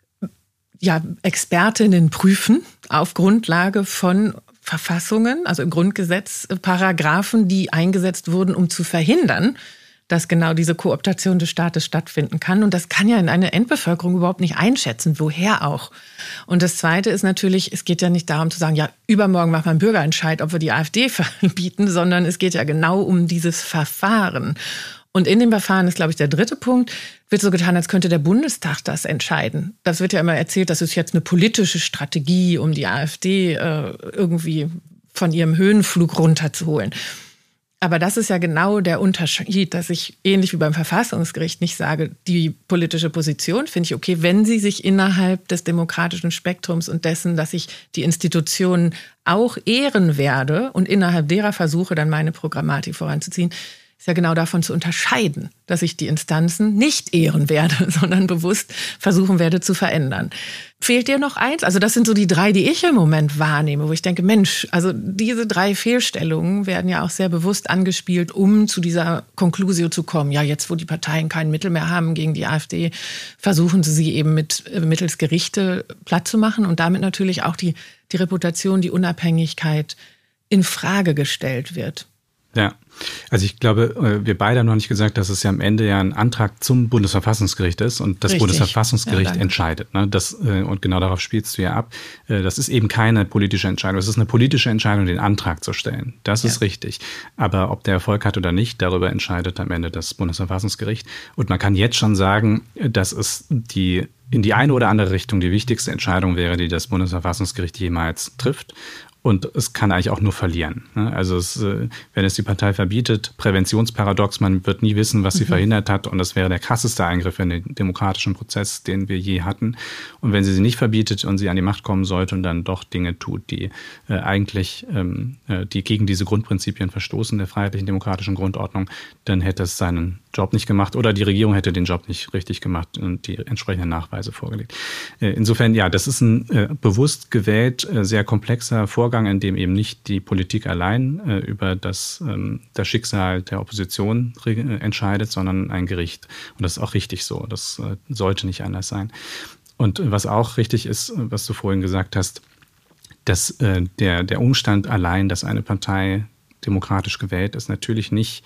ja, Expertinnen prüfen auf Grundlage von Verfassungen, also im Grundgesetz, Paragraphen, die eingesetzt wurden, um zu verhindern, dass genau diese Kooptation des Staates stattfinden kann. Und das kann ja in eine Endbevölkerung überhaupt nicht einschätzen, woher auch. Und das Zweite ist natürlich, es geht ja nicht darum zu sagen, ja, übermorgen machen wir einen Bürgerentscheid, ob wir die AfD verbieten, sondern es geht ja genau um dieses Verfahren. Und in dem Verfahren ist, glaube ich, der dritte Punkt, wird so getan, als könnte der Bundestag das entscheiden. Das wird ja immer erzählt, das ist jetzt eine politische Strategie, um die AfD äh, irgendwie von ihrem Höhenflug runterzuholen. Aber das ist ja genau der Unterschied, dass ich ähnlich wie beim Verfassungsgericht nicht sage, die politische Position finde ich okay, wenn sie sich innerhalb des demokratischen Spektrums und dessen, dass ich die Institutionen auch ehren werde und innerhalb derer versuche, dann meine Programmatik voranzuziehen, ist ja genau davon zu unterscheiden, dass ich die Instanzen nicht ehren werde, sondern bewusst versuchen werde zu verändern. Fehlt dir noch eins? Also das sind so die drei, die ich im Moment wahrnehme, wo ich denke, Mensch, also diese drei Fehlstellungen werden ja auch sehr bewusst angespielt, um zu dieser Conclusio zu kommen. Ja, jetzt, wo die Parteien kein Mittel mehr haben gegen die AfD, versuchen sie sie eben mit mittels Gerichte platt zu machen und damit natürlich auch die, die Reputation, die Unabhängigkeit in Frage gestellt wird. Ja, also ich glaube, wir beide haben noch nicht gesagt, dass es ja am Ende ja ein Antrag zum Bundesverfassungsgericht ist und das Richtig. Bundesverfassungsgericht ja, entscheidet. Ne? Das, und genau darauf spielst du ja ab. Das ist eben keine politische Entscheidung. Es ist eine politische Entscheidung, den Antrag zu stellen. Das ja. ist richtig. Aber ob der Erfolg hat oder nicht, darüber entscheidet am Ende das Bundesverfassungsgericht. Und man kann jetzt schon sagen, dass es die in die eine oder andere Richtung die wichtigste Entscheidung wäre, die das Bundesverfassungsgericht jemals trifft. Und es kann eigentlich auch nur verlieren. Also es, wenn es die Partei verbietet, Präventionsparadox, man wird nie wissen, was sie mhm. verhindert hat. Und das wäre der krasseste Eingriff in den demokratischen Prozess, den wir je hatten. Und wenn sie sie nicht verbietet und sie an die Macht kommen sollte und dann doch Dinge tut, die äh, eigentlich ähm, die gegen diese Grundprinzipien verstoßen, der freiheitlichen demokratischen Grundordnung, dann hätte es seinen Job nicht gemacht oder die Regierung hätte den Job nicht richtig gemacht und die entsprechenden Nachweise vorgelegt. Insofern, ja, das ist ein äh, bewusst gewählt, äh, sehr komplexer Vorgang, in dem eben nicht die Politik allein äh, über das, ähm, das Schicksal der Opposition äh, entscheidet, sondern ein Gericht. Und das ist auch richtig so. Das äh, sollte nicht anders sein. Und was auch richtig ist, was du vorhin gesagt hast, dass äh, der, der Umstand allein, dass eine Partei demokratisch gewählt ist, natürlich nicht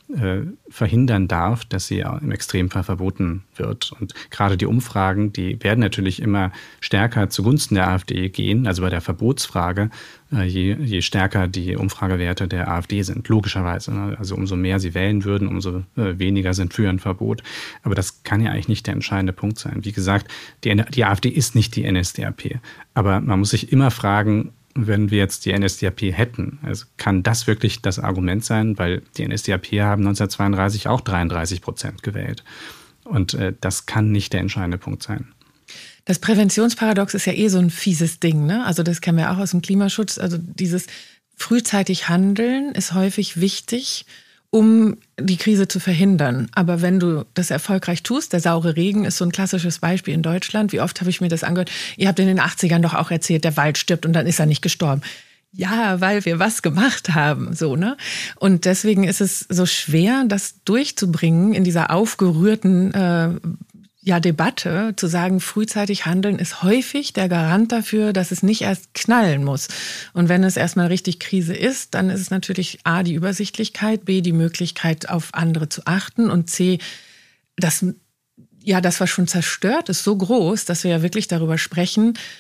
verhindern darf, dass sie im Extremfall verboten wird. Und gerade die Umfragen, die werden natürlich immer stärker zugunsten der AfD gehen. Also bei der Verbotsfrage, je, je stärker die Umfragewerte der AfD sind, logischerweise. Also umso mehr sie wählen würden, umso weniger sind für ein Verbot. Aber das kann ja eigentlich nicht der entscheidende Punkt sein. Wie gesagt, die, die AfD ist nicht die N S D A P. Aber man muss sich immer fragen, wenn wir jetzt die N S D A P hätten, also kann das wirklich das Argument sein, weil die N S D A P haben neunzehnhundertzweiunddreißig auch dreiunddreißig Prozent gewählt. Und äh, das kann nicht der entscheidende Punkt sein. Das Präventionsparadox ist ja eh so ein fieses Ding, ne? Also das kennen wir auch aus dem Klimaschutz. Also dieses frühzeitig Handeln ist häufig wichtig, um die Krise zu verhindern. Aber wenn du das erfolgreich tust, der saure Regen ist so ein klassisches Beispiel in Deutschland. Wie oft habe ich mir das angehört? Ihr habt in den achtzigern doch auch erzählt, der Wald stirbt und dann ist er nicht gestorben. Ja, weil wir was gemacht haben, so, ne? Und deswegen ist es so schwer, das durchzubringen in dieser aufgerührten äh, ja, Debatte, zu sagen, frühzeitig handeln ist häufig der Garant dafür, dass es nicht erst knallen muss. Und wenn es erstmal richtig Krise ist, dann ist es natürlich A, die Übersichtlichkeit, B, die Möglichkeit, auf andere zu achten und C, das, ja, das, was schon zerstört ist, so groß, dass wir ja wirklich darüber sprechen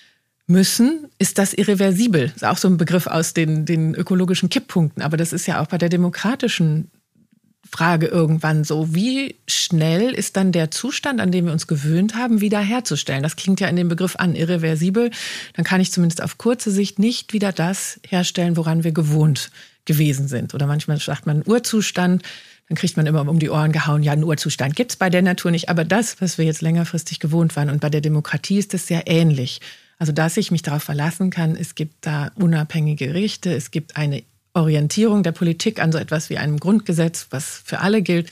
müssen, ist das irreversibel. Das ist auch so ein Begriff aus den, den ökologischen Kipppunkten. Aber das ist ja auch bei der demokratischen Frage irgendwann so. Wie schnell ist dann der Zustand, an den wir uns gewöhnt haben, wiederherzustellen? Das klingt ja in dem Begriff an, irreversibel. Dann kann ich zumindest auf kurze Sicht nicht wieder das herstellen, woran wir gewohnt gewesen sind. Oder manchmal sagt man Urzustand. Dann kriegt man immer um die Ohren gehauen, ja, einen Urzustand gibt's bei der Natur nicht. Aber das, was wir jetzt längerfristig gewohnt waren, und bei der Demokratie ist das sehr ähnlich. Also, dass ich mich darauf verlassen kann, es gibt da unabhängige Gerichte, es gibt eine Orientierung der Politik an so etwas wie einem Grundgesetz, was für alle gilt.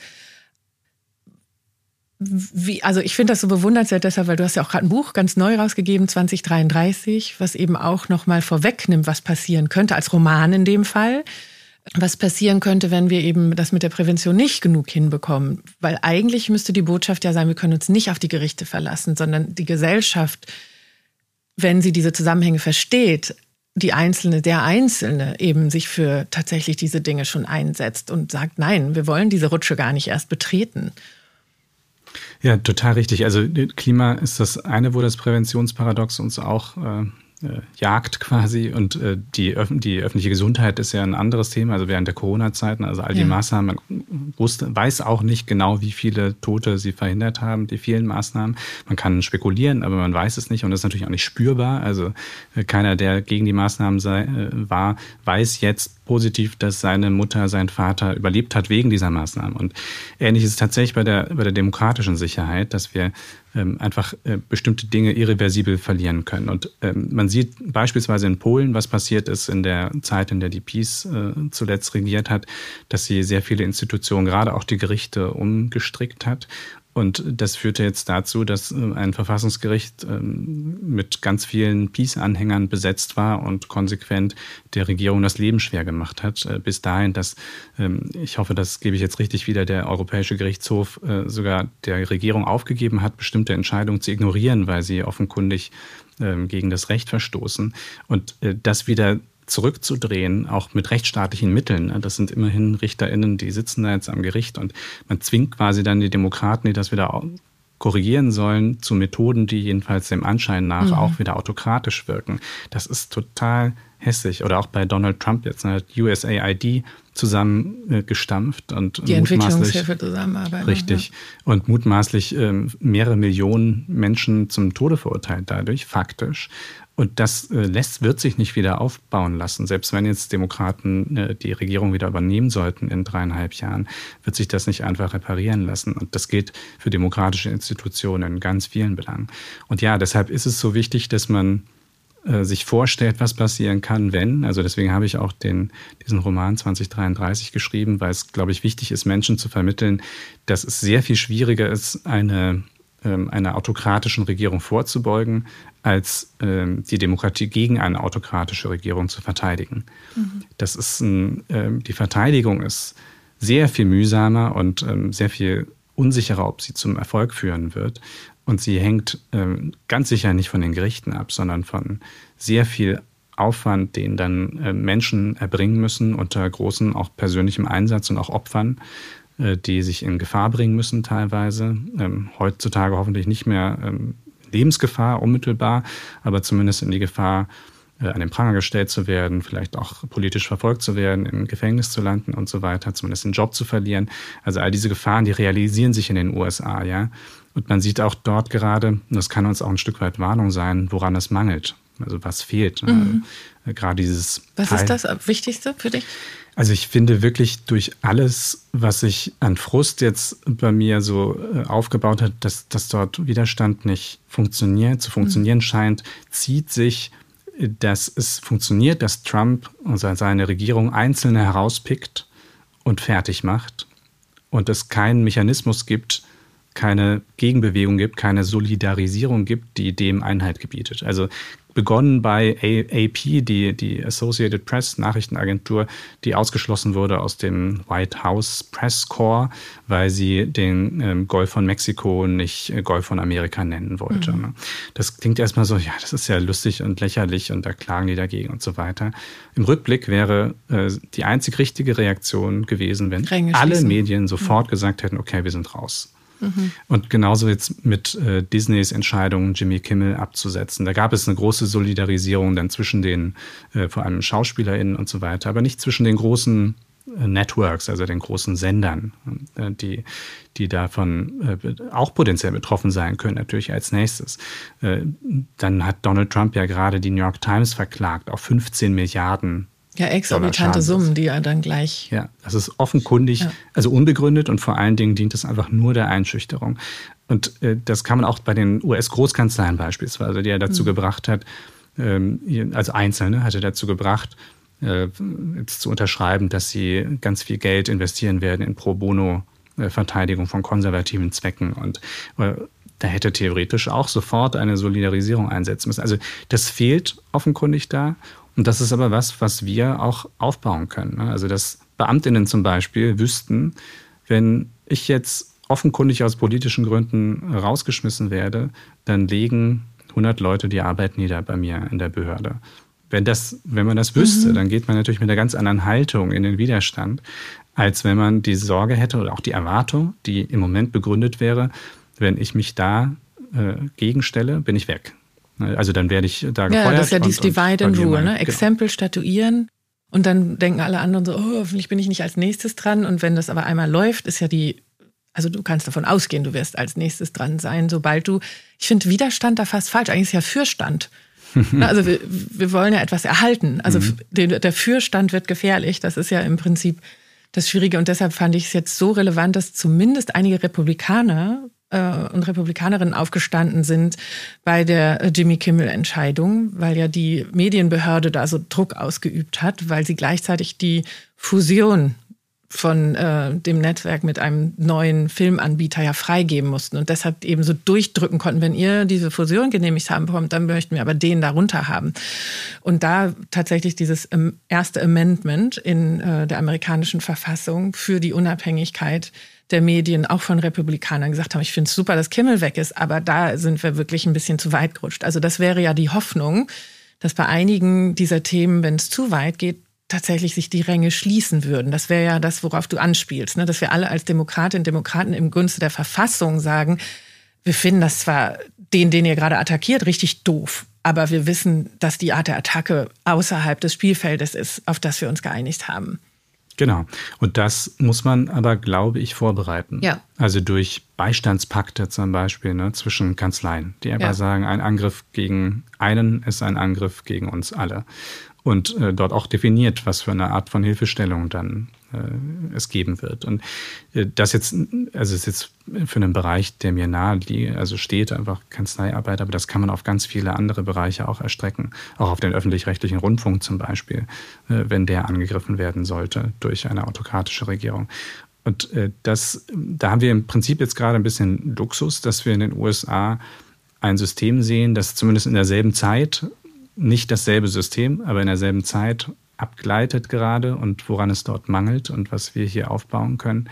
Wie, also ich finde das so bewundernswert deshalb, weil du hast ja auch gerade ein Buch ganz neu rausgegeben, zwanzig dreiunddreißig, was eben auch nochmal vorwegnimmt, was passieren könnte, als Roman in dem Fall. Was passieren könnte, wenn wir eben das mit der Prävention nicht genug hinbekommen. Weil eigentlich müsste die Botschaft ja sein, wir können uns nicht auf die Gerichte verlassen, sondern die Gesellschaft, wenn sie diese Zusammenhänge versteht, die Einzelne, der Einzelne eben sich für tatsächlich diese Dinge schon einsetzt und sagt, nein, wir wollen diese Rutsche gar nicht erst betreten. Ja, total richtig. Also Klima ist das eine, wo das Präventionsparadox uns auch äh, äh, jagt quasi. Und äh, die, Öf- die öffentliche Gesundheit ist ja ein anderes Thema, also während der Corona-Zeiten, also all die ja. Maßnahmen, man wusste, weiß auch nicht genau, wie viele Tote sie verhindert haben, die vielen Maßnahmen. Man kann spekulieren, aber man weiß es nicht und das ist natürlich auch nicht spürbar. Also äh, keiner, der gegen die Maßnahmen sei, äh, war, weiß jetzt positiv, dass seine Mutter, sein Vater überlebt hat wegen dieser Maßnahmen. Und ähnlich ist es tatsächlich bei der, bei der demokratischen Sicherheit, dass wir ähm, einfach äh, bestimmte Dinge irreversibel verlieren können. Und ähm, man sieht beispielsweise in Polen, was passiert ist in der Zeit, in der die PiS äh, zuletzt regiert hat, dass sie sehr viele Institutionen, gerade auch die Gerichte, umgestrickt hat. Und das führte jetzt dazu, dass ein Verfassungsgericht mit ganz vielen PiS-Anhängern besetzt war und konsequent der Regierung das Leben schwer gemacht hat. Bis dahin, dass, ich hoffe, das gebe ich jetzt richtig wieder, der Europäische Gerichtshof sogar der Regierung aufgegeben hat, bestimmte Entscheidungen zu ignorieren, weil sie offenkundig gegen das Recht verstoßen. Und das wieder zurückzudrehen, auch mit rechtsstaatlichen Mitteln. Das sind immerhin RichterInnen, die sitzen da jetzt am Gericht und man zwingt quasi dann die Demokraten, die das wieder korrigieren sollen, zu Methoden, die jedenfalls dem Anschein nach mhm. auch wieder autokratisch wirken. Das ist total hässlich. Oder auch bei Donald Trump jetzt, ne, hat U S A I D zusammengestampft und die Entwicklungshilfe zusammenarbeiten. Richtig. Ja. Und mutmaßlich ähm, mehrere Millionen Menschen zum Tode verurteilt dadurch, faktisch. Und das äh, lässt, wird sich nicht wieder aufbauen lassen. Selbst wenn jetzt Demokraten äh, die Regierung wieder übernehmen sollten in dreieinhalb Jahren, wird sich das nicht einfach reparieren lassen. Und das gilt für demokratische Institutionen in ganz vielen Belangen. Und ja, deshalb ist es so wichtig, dass man äh, sich vorstellt, was passieren kann, wenn. Also deswegen habe ich auch den, diesen Roman zwanzig dreiunddreißig geschrieben, weil es, glaube ich, wichtig ist, Menschen zu vermitteln, dass es sehr viel schwieriger ist, eine einer autokratischen Regierung vorzubeugen, als ähm, die Demokratie gegen eine autokratische Regierung zu verteidigen. Mhm. Das ist ein, ähm, die Verteidigung ist sehr viel mühsamer und ähm, sehr viel unsicherer, ob sie zum Erfolg führen wird. Und sie hängt ähm, ganz sicher nicht von den Gerichten ab, sondern von sehr viel Aufwand, den dann äh, Menschen erbringen müssen unter großem auch persönlichem Einsatz und auch Opfern, die sich in Gefahr bringen müssen teilweise. Ähm, heutzutage hoffentlich nicht mehr ähm, Lebensgefahr unmittelbar, aber zumindest in die Gefahr, äh, an den Pranger gestellt zu werden, vielleicht auch politisch verfolgt zu werden, im Gefängnis zu landen und so weiter, zumindest den Job zu verlieren. Also all diese Gefahren, die realisieren sich in den U S A, ja. Und man sieht auch dort gerade, und das kann uns auch ein Stück weit Warnung sein, woran es mangelt. Also was fehlt. Mhm. Also, gerade dieses Was Teil, ist das Wichtigste für dich? Also ich finde wirklich durch alles, was sich an Frust jetzt bei mir so aufgebaut hat, dass, dass dort Widerstand nicht funktioniert, zu funktionieren mhm. scheint, zieht sich, dass es funktioniert, dass Trump und seine Regierung Einzelne herauspickt und fertig macht und es keinen Mechanismus gibt, keine Gegenbewegung gibt, keine Solidarisierung gibt, die dem Einhalt gebietet. Also begonnen bei A P, die, die Associated Press Nachrichtenagentur, die ausgeschlossen wurde aus dem White House Press Corps, weil sie den ähm, Golf von Mexiko nicht äh, Golf von Amerika nennen wollte. Mhm. Das klingt erstmal so, ja, das ist ja lustig und lächerlich und da klagen die dagegen und so weiter. Im Rückblick wäre äh, die einzig richtige Reaktion gewesen, wenn alle Medien sofort mhm. gesagt hätten, okay, wir sind raus. Mhm. Und genauso jetzt mit äh, Disneys Entscheidung, Jimmy Kimmel abzusetzen. Da gab es eine große Solidarisierung dann zwischen den, äh, vor allem SchauspielerInnen und so weiter, aber nicht zwischen den großen Networks, also den großen Sendern, die, die davon auch potenziell betroffen sein können, natürlich als nächstes. Dann hat Donald Trump ja gerade die New York Times verklagt auf fünfzehn Milliarden. Ja, exorbitante Summen, die er dann gleich... Ja, das ist offenkundig, ja. also unbegründet und vor allen Dingen dient es einfach nur der Einschüchterung. Und äh, das kann man auch bei den U S-Großkanzleien beispielsweise, die er dazu mhm. gebracht hat, ähm, also Einzelne hat er dazu gebracht, jetzt zu unterschreiben, dass sie ganz viel Geld investieren werden in Pro-Bono-Verteidigung von konservativen Zwecken. Und da hätte theoretisch auch sofort eine Solidarisierung einsetzen müssen. Also das fehlt offenkundig da. Und das ist aber was, was wir auch aufbauen können. Also dass Beamtinnen zum Beispiel wüssten, wenn ich jetzt offenkundig aus politischen Gründen rausgeschmissen werde, dann legen hundert Leute die Arbeit nieder bei mir in der Behörde. Wenn, das, wenn man das wüsste, mhm. dann geht man natürlich mit einer ganz anderen Haltung in den Widerstand, als wenn man die Sorge hätte oder auch die Erwartung, die im Moment begründet wäre, wenn ich mich da äh, gegenstelle, bin ich weg. Also dann werde ich da gefeuert. Ja, das ist ja dieses Divide and Rule, ne? Genau. Exempel statuieren und dann denken alle anderen so, oh, hoffentlich bin ich nicht als nächstes dran. Und wenn das aber einmal läuft, ist ja die, also du kannst davon ausgehen, du wirst als nächstes dran sein, sobald du, ich finde Widerstand da fast falsch, eigentlich ist ja Fürstand. Also wir, wir wollen ja etwas erhalten. Also mhm. der, der Fürstand wird gefährlich. Das ist ja im Prinzip das Schwierige. Und deshalb fand ich es jetzt so relevant, dass zumindest einige Republikaner äh, und Republikanerinnen aufgestanden sind bei der Jimmy Kimmel-Entscheidung, weil ja die Medienbehörde da so Druck ausgeübt hat, weil sie gleichzeitig die Fusion von äh, dem Netzwerk mit einem neuen Filmanbieter ja freigeben mussten und deshalb eben so durchdrücken konnten, wenn ihr diese Fusion genehmigt haben kommt, dann möchten wir aber den darunter haben. Und da tatsächlich dieses ähm, erste Amendment in äh, der amerikanischen Verfassung für die Unabhängigkeit der Medien auch von Republikanern gesagt haben, ich finde es super, dass Kimmel weg ist, aber da sind wir wirklich ein bisschen zu weit gerutscht. Also das wäre ja die Hoffnung, dass bei einigen dieser Themen, wenn es zu weit geht, tatsächlich sich die Ränge schließen würden. Das wäre ja das, worauf du anspielst, ne? Dass wir alle als Demokratinnen und Demokraten im Gunste der Verfassung sagen, wir finden das zwar, den, den ihr gerade attackiert, richtig doof, aber wir wissen, dass die Art der Attacke außerhalb des Spielfeldes ist, auf das wir uns geeinigt haben. Genau. Und das muss man aber, glaube ich, vorbereiten. Ja. Also durch Beistandspakte zum Beispiel, ne, zwischen Kanzleien, die einfach ja. sagen, ein Angriff gegen einen ist ein Angriff gegen uns alle. Und äh, dort auch definiert, was für eine Art von Hilfestellung dann äh, es geben wird. Und äh, das jetzt, also ist jetzt für einen Bereich, der mir nahe liegt, also steht einfach Kanzleiarbeit, aber das kann man auf ganz viele andere Bereiche auch erstrecken. Auch auf den öffentlich-rechtlichen Rundfunk zum Beispiel, äh, wenn der angegriffen werden sollte durch eine autokratische Regierung. Und äh, das, da haben wir im Prinzip jetzt gerade ein bisschen Luxus, dass wir in den U S A ein System sehen, das zumindest in derselben Zeit, nicht dasselbe System, aber in derselben Zeit abgleitet gerade und woran es dort mangelt und was wir hier aufbauen können.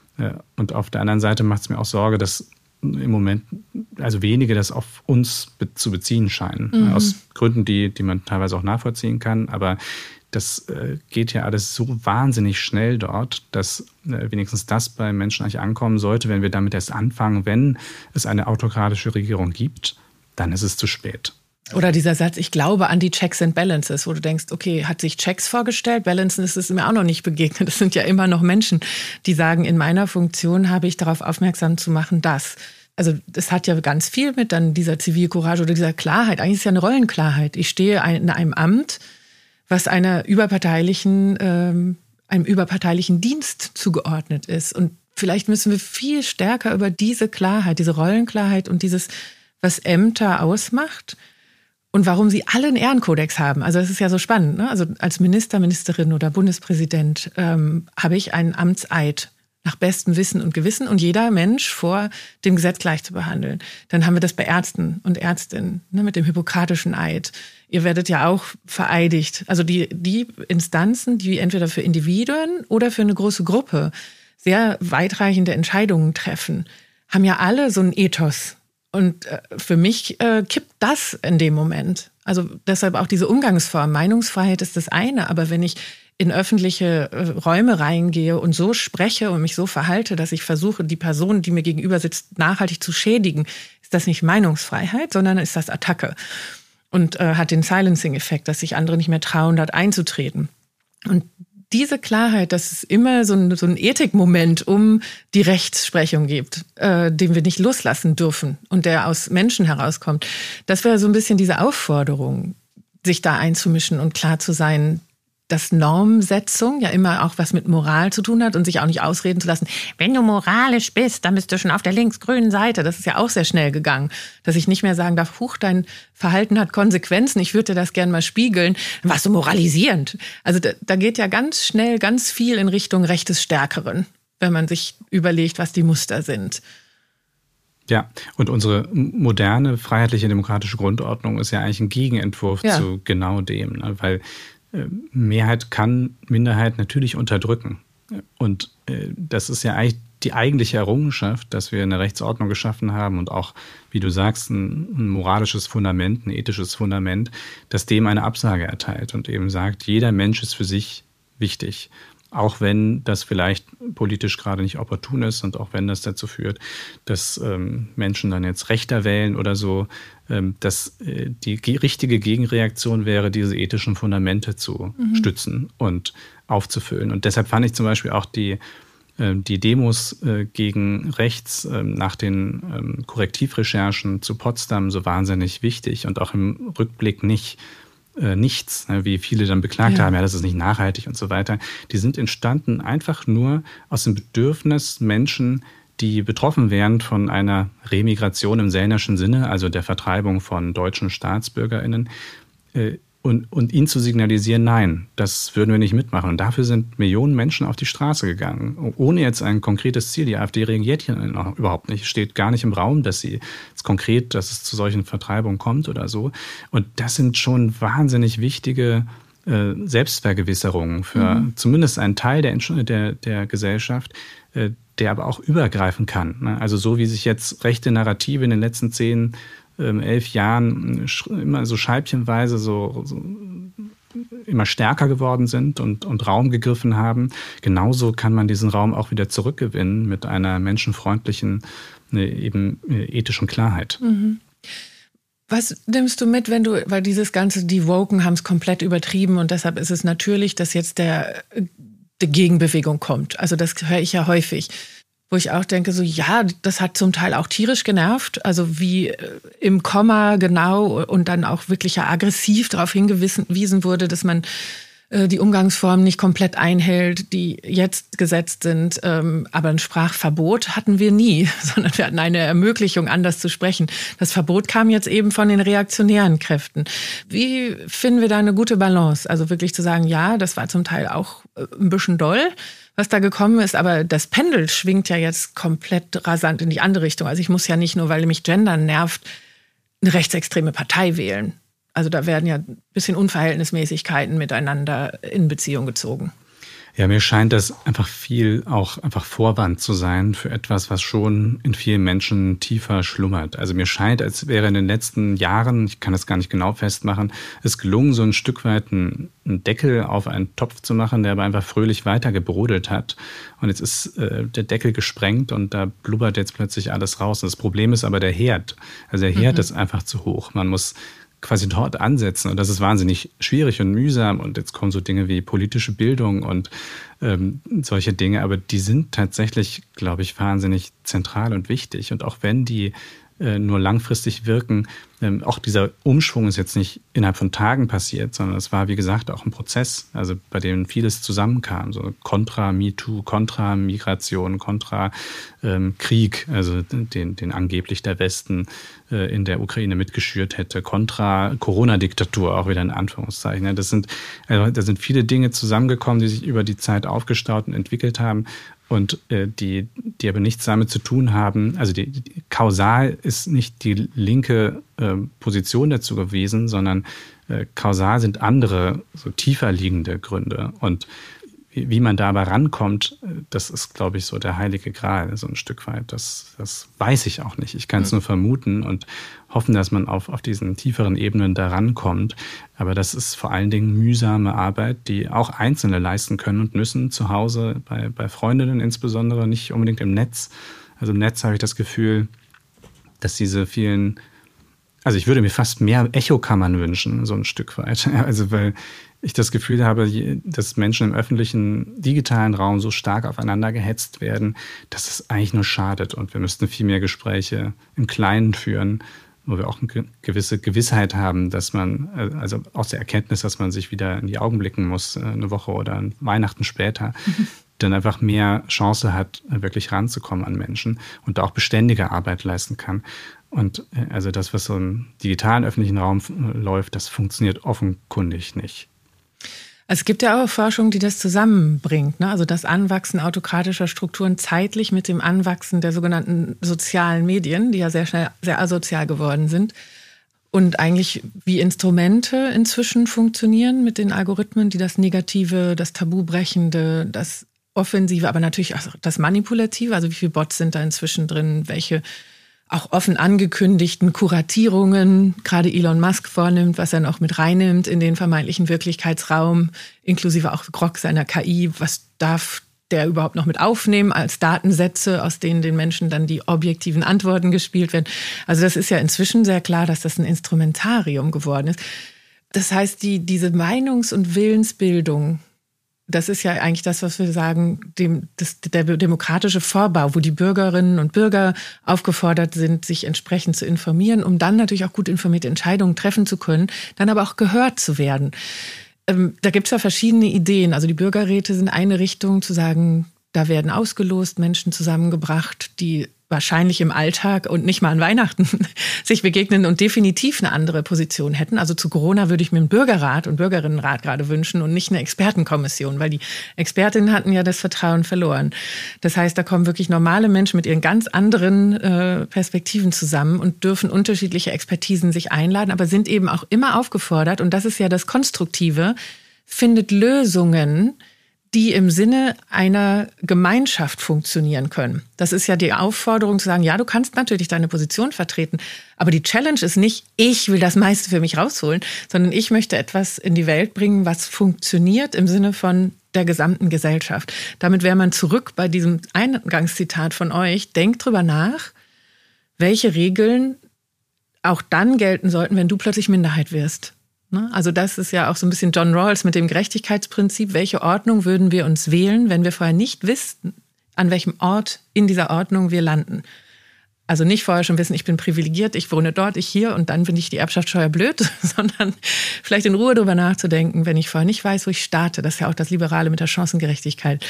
Und auf der anderen Seite macht es mir auch Sorge, dass im Moment also wenige das auf uns be- zu beziehen scheinen. Mhm. Aus Gründen, die, die man teilweise auch nachvollziehen kann. Aber das äh, geht ja alles so wahnsinnig schnell dort, dass äh, wenigstens das bei Menschen eigentlich ankommen sollte, wenn wir damit erst anfangen, wenn es eine autokratische Regierung gibt, dann ist es zu spät. Oder dieser Satz, ich glaube an die Checks and Balances, wo du denkst, okay, hat sich Checks vorgestellt, Balancen ist es mir auch noch nicht begegnet. Das sind ja immer noch Menschen, die sagen, in meiner Funktion habe ich darauf aufmerksam zu machen, dass. Also das hat ja ganz viel mit dann dieser Zivilcourage oder dieser Klarheit. Eigentlich ist es ja eine Rollenklarheit. Ich stehe in einem Amt, was einer überparteilichen, ähm, einem überparteilichen Dienst zugeordnet ist. Und vielleicht müssen wir viel stärker über diese Klarheit, diese Rollenklarheit und dieses, was Ämter ausmacht, und warum sie alle einen Ehrenkodex haben. Also das ist ja so spannend, ne? Also als Minister, Ministerin oder Bundespräsident ähm, habe ich einen Amtseid nach bestem Wissen und Gewissen und jeder Mensch vor dem Gesetz gleich zu behandeln. Dann haben wir das bei Ärzten und Ärztinnen, ne, mit dem hippokratischen Eid. Ihr werdet ja auch vereidigt. Also die, die Instanzen, die entweder für Individuen oder für eine große Gruppe sehr weitreichende Entscheidungen treffen, haben ja alle so ein Ethos. Und für mich äh, kippt das in dem Moment. Also deshalb auch diese Umgangsform. Meinungsfreiheit ist das eine, aber wenn ich in öffentliche Räume reingehe und so spreche und mich so verhalte, dass ich versuche, die Person, die mir gegenüber sitzt, nachhaltig zu schädigen, ist das nicht Meinungsfreiheit, sondern ist das Attacke. Und äh, hat den Silencing-Effekt, dass sich andere nicht mehr trauen, dort einzutreten. Und diese Klarheit, dass es immer so ein, so ein Ethikmoment um die Rechtsprechung gibt, äh, den wir nicht loslassen dürfen und der aus Menschen herauskommt, das wäre so ein bisschen diese Aufforderung, sich da einzumischen und klar zu sein, dass Normsetzung ja immer auch was mit Moral zu tun hat und sich auch nicht ausreden zu lassen, wenn du moralisch bist, dann bist du schon auf der links-grünen Seite. Das ist ja auch sehr schnell gegangen, dass ich nicht mehr sagen darf, huch, dein Verhalten hat Konsequenzen, ich würde dir das gerne mal spiegeln. Dann warst du moralisierend. Also da, da geht ja ganz schnell ganz viel in Richtung Recht des Stärkeren, wenn man sich überlegt, was die Muster sind. Ja, und unsere moderne, freiheitliche, demokratische Grundordnung ist ja eigentlich ein Gegenentwurf ja. zu genau dem, ne? Weil Mehrheit kann Minderheit natürlich unterdrücken. Und äh, das ist ja eigentlich die eigentliche Errungenschaft, dass wir eine Rechtsordnung geschaffen haben und auch, wie du sagst, ein, ein moralisches Fundament, ein ethisches Fundament, das dem eine Absage erteilt und eben sagt, jeder Mensch ist für sich wichtig. Auch wenn das vielleicht politisch gerade nicht opportun ist und auch wenn das dazu führt, dass ähm, Menschen dann jetzt rechter wählen oder so, ähm, dass äh, die ge- richtige Gegenreaktion wäre, diese ethischen Fundamente zu mhm. stützen und aufzufüllen. Und deshalb fand ich zum Beispiel auch die, äh, die Demos äh, gegen rechts äh, nach den ähm, Korrektivrecherchen zu Potsdam so wahnsinnig wichtig und auch im Rückblick nicht nichts, wie viele dann beklagt ja. haben, ja, das ist nicht nachhaltig und so weiter. Die sind entstanden einfach nur aus dem Bedürfnis Menschen, die betroffen wären von einer Remigration im Sellnerschen Sinne, also der Vertreibung von deutschen StaatsbürgerInnen, und, und ihnen zu signalisieren, nein, das würden wir nicht mitmachen. Und dafür sind Millionen Menschen auf die Straße gegangen, ohne jetzt ein konkretes Ziel. Die AfD reagiert hier noch überhaupt nicht. Es steht gar nicht im Raum, dass sie jetzt konkret, dass es zu solchen Vertreibungen kommt oder so. Und das sind schon wahnsinnig wichtige äh, Selbstvergewisserungen für mhm. zumindest einen Teil der, der, der Gesellschaft, äh, der aber auch übergreifen kann. Ne? Also so wie sich jetzt rechte Narrative in den letzten zehn elf Jahren immer so scheibchenweise so, so immer stärker geworden sind und, und Raum gegriffen haben. Genauso kann man diesen Raum auch wieder zurückgewinnen mit einer menschenfreundlichen, eben ethischen Klarheit. Mhm. Was nimmst du mit, wenn du, weil dieses ganze, die Woken haben es komplett übertrieben und deshalb ist es natürlich, dass jetzt der, die Gegenbewegung kommt. Also das höre ich ja häufig. Wo ich auch denke, so ja, das hat zum Teil auch tierisch genervt. Also wie im Komma genau und dann auch wirklich ja aggressiv darauf hingewiesen wurde, dass man äh, die Umgangsformen nicht komplett einhält, die jetzt gesetzt sind. Ähm, aber ein Sprachverbot hatten wir nie, sondern wir hatten eine Ermöglichung, anders zu sprechen. Das Verbot kam jetzt eben von den reaktionären Kräften. Wie finden wir da eine gute Balance? Also wirklich zu sagen, ja, das war zum Teil auch ein bisschen doll, was da gekommen ist, aber das Pendel schwingt ja jetzt komplett rasant in die andere Richtung. Also ich muss ja nicht nur, weil mich Gendern nervt, eine rechtsextreme Partei wählen. Also da werden ja ein bisschen Unverhältnismäßigkeiten miteinander in Beziehung gezogen. Ja, mir scheint das einfach viel auch einfach Vorwand zu sein für etwas, was schon in vielen Menschen tiefer schlummert. Also mir scheint, als wäre in den letzten Jahren, ich kann das gar nicht genau festmachen, es gelungen, so ein Stück weit einen Deckel auf einen Topf zu machen, der aber einfach fröhlich weiter gebrodelt hat. Und jetzt ist äh, der Deckel gesprengt und da blubbert jetzt plötzlich alles raus. Und das Problem ist aber der Herd. Also der Herd mhm. ist einfach zu hoch. Man muss quasi dort ansetzen. Und das ist wahnsinnig schwierig und mühsam. Und jetzt kommen so Dinge wie politische Bildung und ähm, solche Dinge. Aber die sind tatsächlich, glaube ich, wahnsinnig zentral und wichtig. Und auch wenn die äh, nur langfristig wirken, ähm, auch dieser Umschwung ist jetzt nicht innerhalb von Tagen passiert, sondern es war, wie gesagt, auch ein Prozess, also bei dem vieles zusammenkam. So kontra MeToo, kontra Migration, kontra ähm, Krieg, also den, den angeblich der Westen äh, in der Ukraine mitgeschürt hätte, kontra Corona-Diktatur, auch wieder in Anführungszeichen. Das sind, also, da sind viele Dinge zusammengekommen, die sich über die Zeit aufgestaut und entwickelt haben. Und äh, die, die aber nichts damit zu tun haben, also die, die kausal ist nicht die linke äh, Position dazu gewesen, sondern äh, kausal sind andere, so tiefer liegende Gründe. Und wie, wie man da aber rankommt, das ist, glaube ich, so der heilige Gral, so ein Stück weit. Das, das weiß ich auch nicht. Ich kann es mhm. nur vermuten und hoffen, dass man auf, auf diesen tieferen Ebenen da rankommt. Aber das ist vor allen Dingen mühsame Arbeit, die auch Einzelne leisten können und müssen, zu Hause, bei, bei Freundinnen insbesondere, nicht unbedingt im Netz. Also im Netz habe ich das Gefühl, dass diese vielen, also ich würde mir fast mehr Echokammern wünschen, so ein Stück weit. Also weil ich das Gefühl habe, dass Menschen im öffentlichen, digitalen Raum so stark aufeinander gehetzt werden, dass es eigentlich nur schadet. Und wir müssten viel mehr Gespräche im Kleinen führen, wo wir auch eine gewisse Gewissheit haben, dass man, also aus der Erkenntnis, dass man sich wieder in die Augen blicken muss, eine Woche oder Weihnachten später, mhm. dann einfach mehr Chance hat, wirklich ranzukommen an Menschen und auch beständige Arbeit leisten kann. Und also das, was so im digitalen öffentlichen Raum läuft, das funktioniert offenkundig nicht. Es gibt ja auch Forschung, die das zusammenbringt, ne? Also das Anwachsen autokratischer Strukturen zeitlich mit dem Anwachsen der sogenannten sozialen Medien, die ja sehr schnell sehr asozial geworden sind. Und eigentlich wie Instrumente inzwischen funktionieren mit den Algorithmen, die das Negative, das Tabubrechende, das Offensive, aber natürlich auch das Manipulative, also wie viele Bots sind da inzwischen drin, welche auch offen angekündigten Kuratierungen, gerade Elon Musk vornimmt, was er noch mit reinnimmt in den vermeintlichen Wirklichkeitsraum, inklusive auch Grok seiner K I. Was darf der überhaupt noch mit aufnehmen als Datensätze, aus denen den Menschen dann die objektiven Antworten gespielt werden? Also das ist ja inzwischen sehr klar, dass das ein Instrumentarium geworden ist. Das heißt, die, diese Meinungs- und Willensbildung, das ist ja eigentlich das, was wir sagen, dem, das, der demokratische Vorbau, wo die Bürgerinnen und Bürger aufgefordert sind, sich entsprechend zu informieren, um dann natürlich auch gut informierte Entscheidungen treffen zu können, dann aber auch gehört zu werden. Ähm, da gibt es ja verschiedene Ideen. Also die Bürgerräte sind eine Richtung, zu sagen, da werden ausgelost, Menschen zusammengebracht, die wahrscheinlich im Alltag und nicht mal an Weihnachten sich begegnen und definitiv eine andere Position hätten. Also zu Corona würde ich mir einen Bürgerrat und Bürgerinnenrat gerade wünschen und nicht eine Expertenkommission, weil die Expertinnen hatten ja das Vertrauen verloren. Das heißt, da kommen wirklich normale Menschen mit ihren ganz anderen äh, Perspektiven zusammen und dürfen unterschiedliche Expertisen sich einladen, aber sind eben auch immer aufgefordert, und das ist ja das Konstruktive, findet Lösungen, die im Sinne einer Gemeinschaft funktionieren können. Das ist ja die Aufforderung zu sagen, ja, du kannst natürlich deine Position vertreten, aber die Challenge ist nicht, ich will das meiste für mich rausholen, sondern ich möchte etwas in die Welt bringen, was funktioniert im Sinne von der gesamten Gesellschaft. Damit wäre man zurück bei diesem Eingangszitat von euch. Denkt drüber nach, welche Regeln auch dann gelten sollten, wenn du plötzlich Minderheit wirst. Also das ist ja auch so ein bisschen John Rawls mit dem Gerechtigkeitsprinzip. Welche Ordnung würden wir uns wählen, wenn wir vorher nicht wüssten, an welchem Ort in dieser Ordnung wir landen? Also nicht vorher schon wissen, ich bin privilegiert, ich wohne dort, ich hier und dann finde ich die Erbschaftssteuer blöd, sondern vielleicht in Ruhe darüber nachzudenken, wenn ich vorher nicht weiß, wo ich starte. Das ist ja auch das Liberale mit der Chancengerechtigkeit.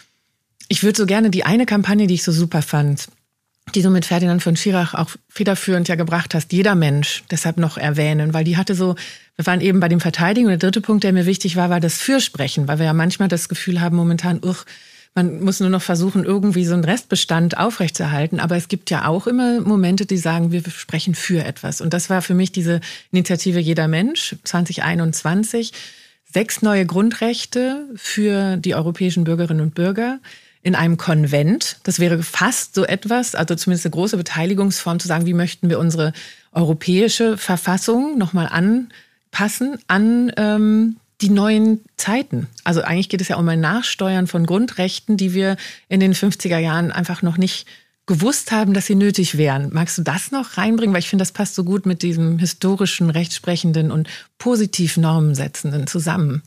Ich würde so gerne die eine Kampagne, die ich so super fand, die du mit Ferdinand von Schirach auch federführend ja gebracht hast, jeder Mensch, deshalb noch erwähnen, weil die hatte so, wir waren eben bei dem Verteidigen und der dritte Punkt, der mir wichtig war, war das Fürsprechen, weil wir ja manchmal das Gefühl haben momentan, uch, man muss nur noch versuchen, irgendwie so einen Restbestand aufrechtzuerhalten, aber es gibt ja auch immer Momente, die sagen, wir sprechen für etwas und das war für mich diese Initiative Jeder Mensch zwanzig einundzwanzig, sechs neue Grundrechte für die europäischen Bürgerinnen und Bürger, in einem Konvent. Das wäre fast so etwas, also zumindest eine große Beteiligungsform, zu sagen, wie möchten wir unsere europäische Verfassung nochmal anpassen an ähm, die neuen Zeiten. Also eigentlich geht es ja um ein Nachsteuern von Grundrechten, die wir in den fünfziger Jahren einfach noch nicht gewusst haben, dass sie nötig wären. Magst du das noch reinbringen? Weil ich finde, das passt so gut mit diesem historischen, rechtsprechenden und positiv normensetzenden zusammen.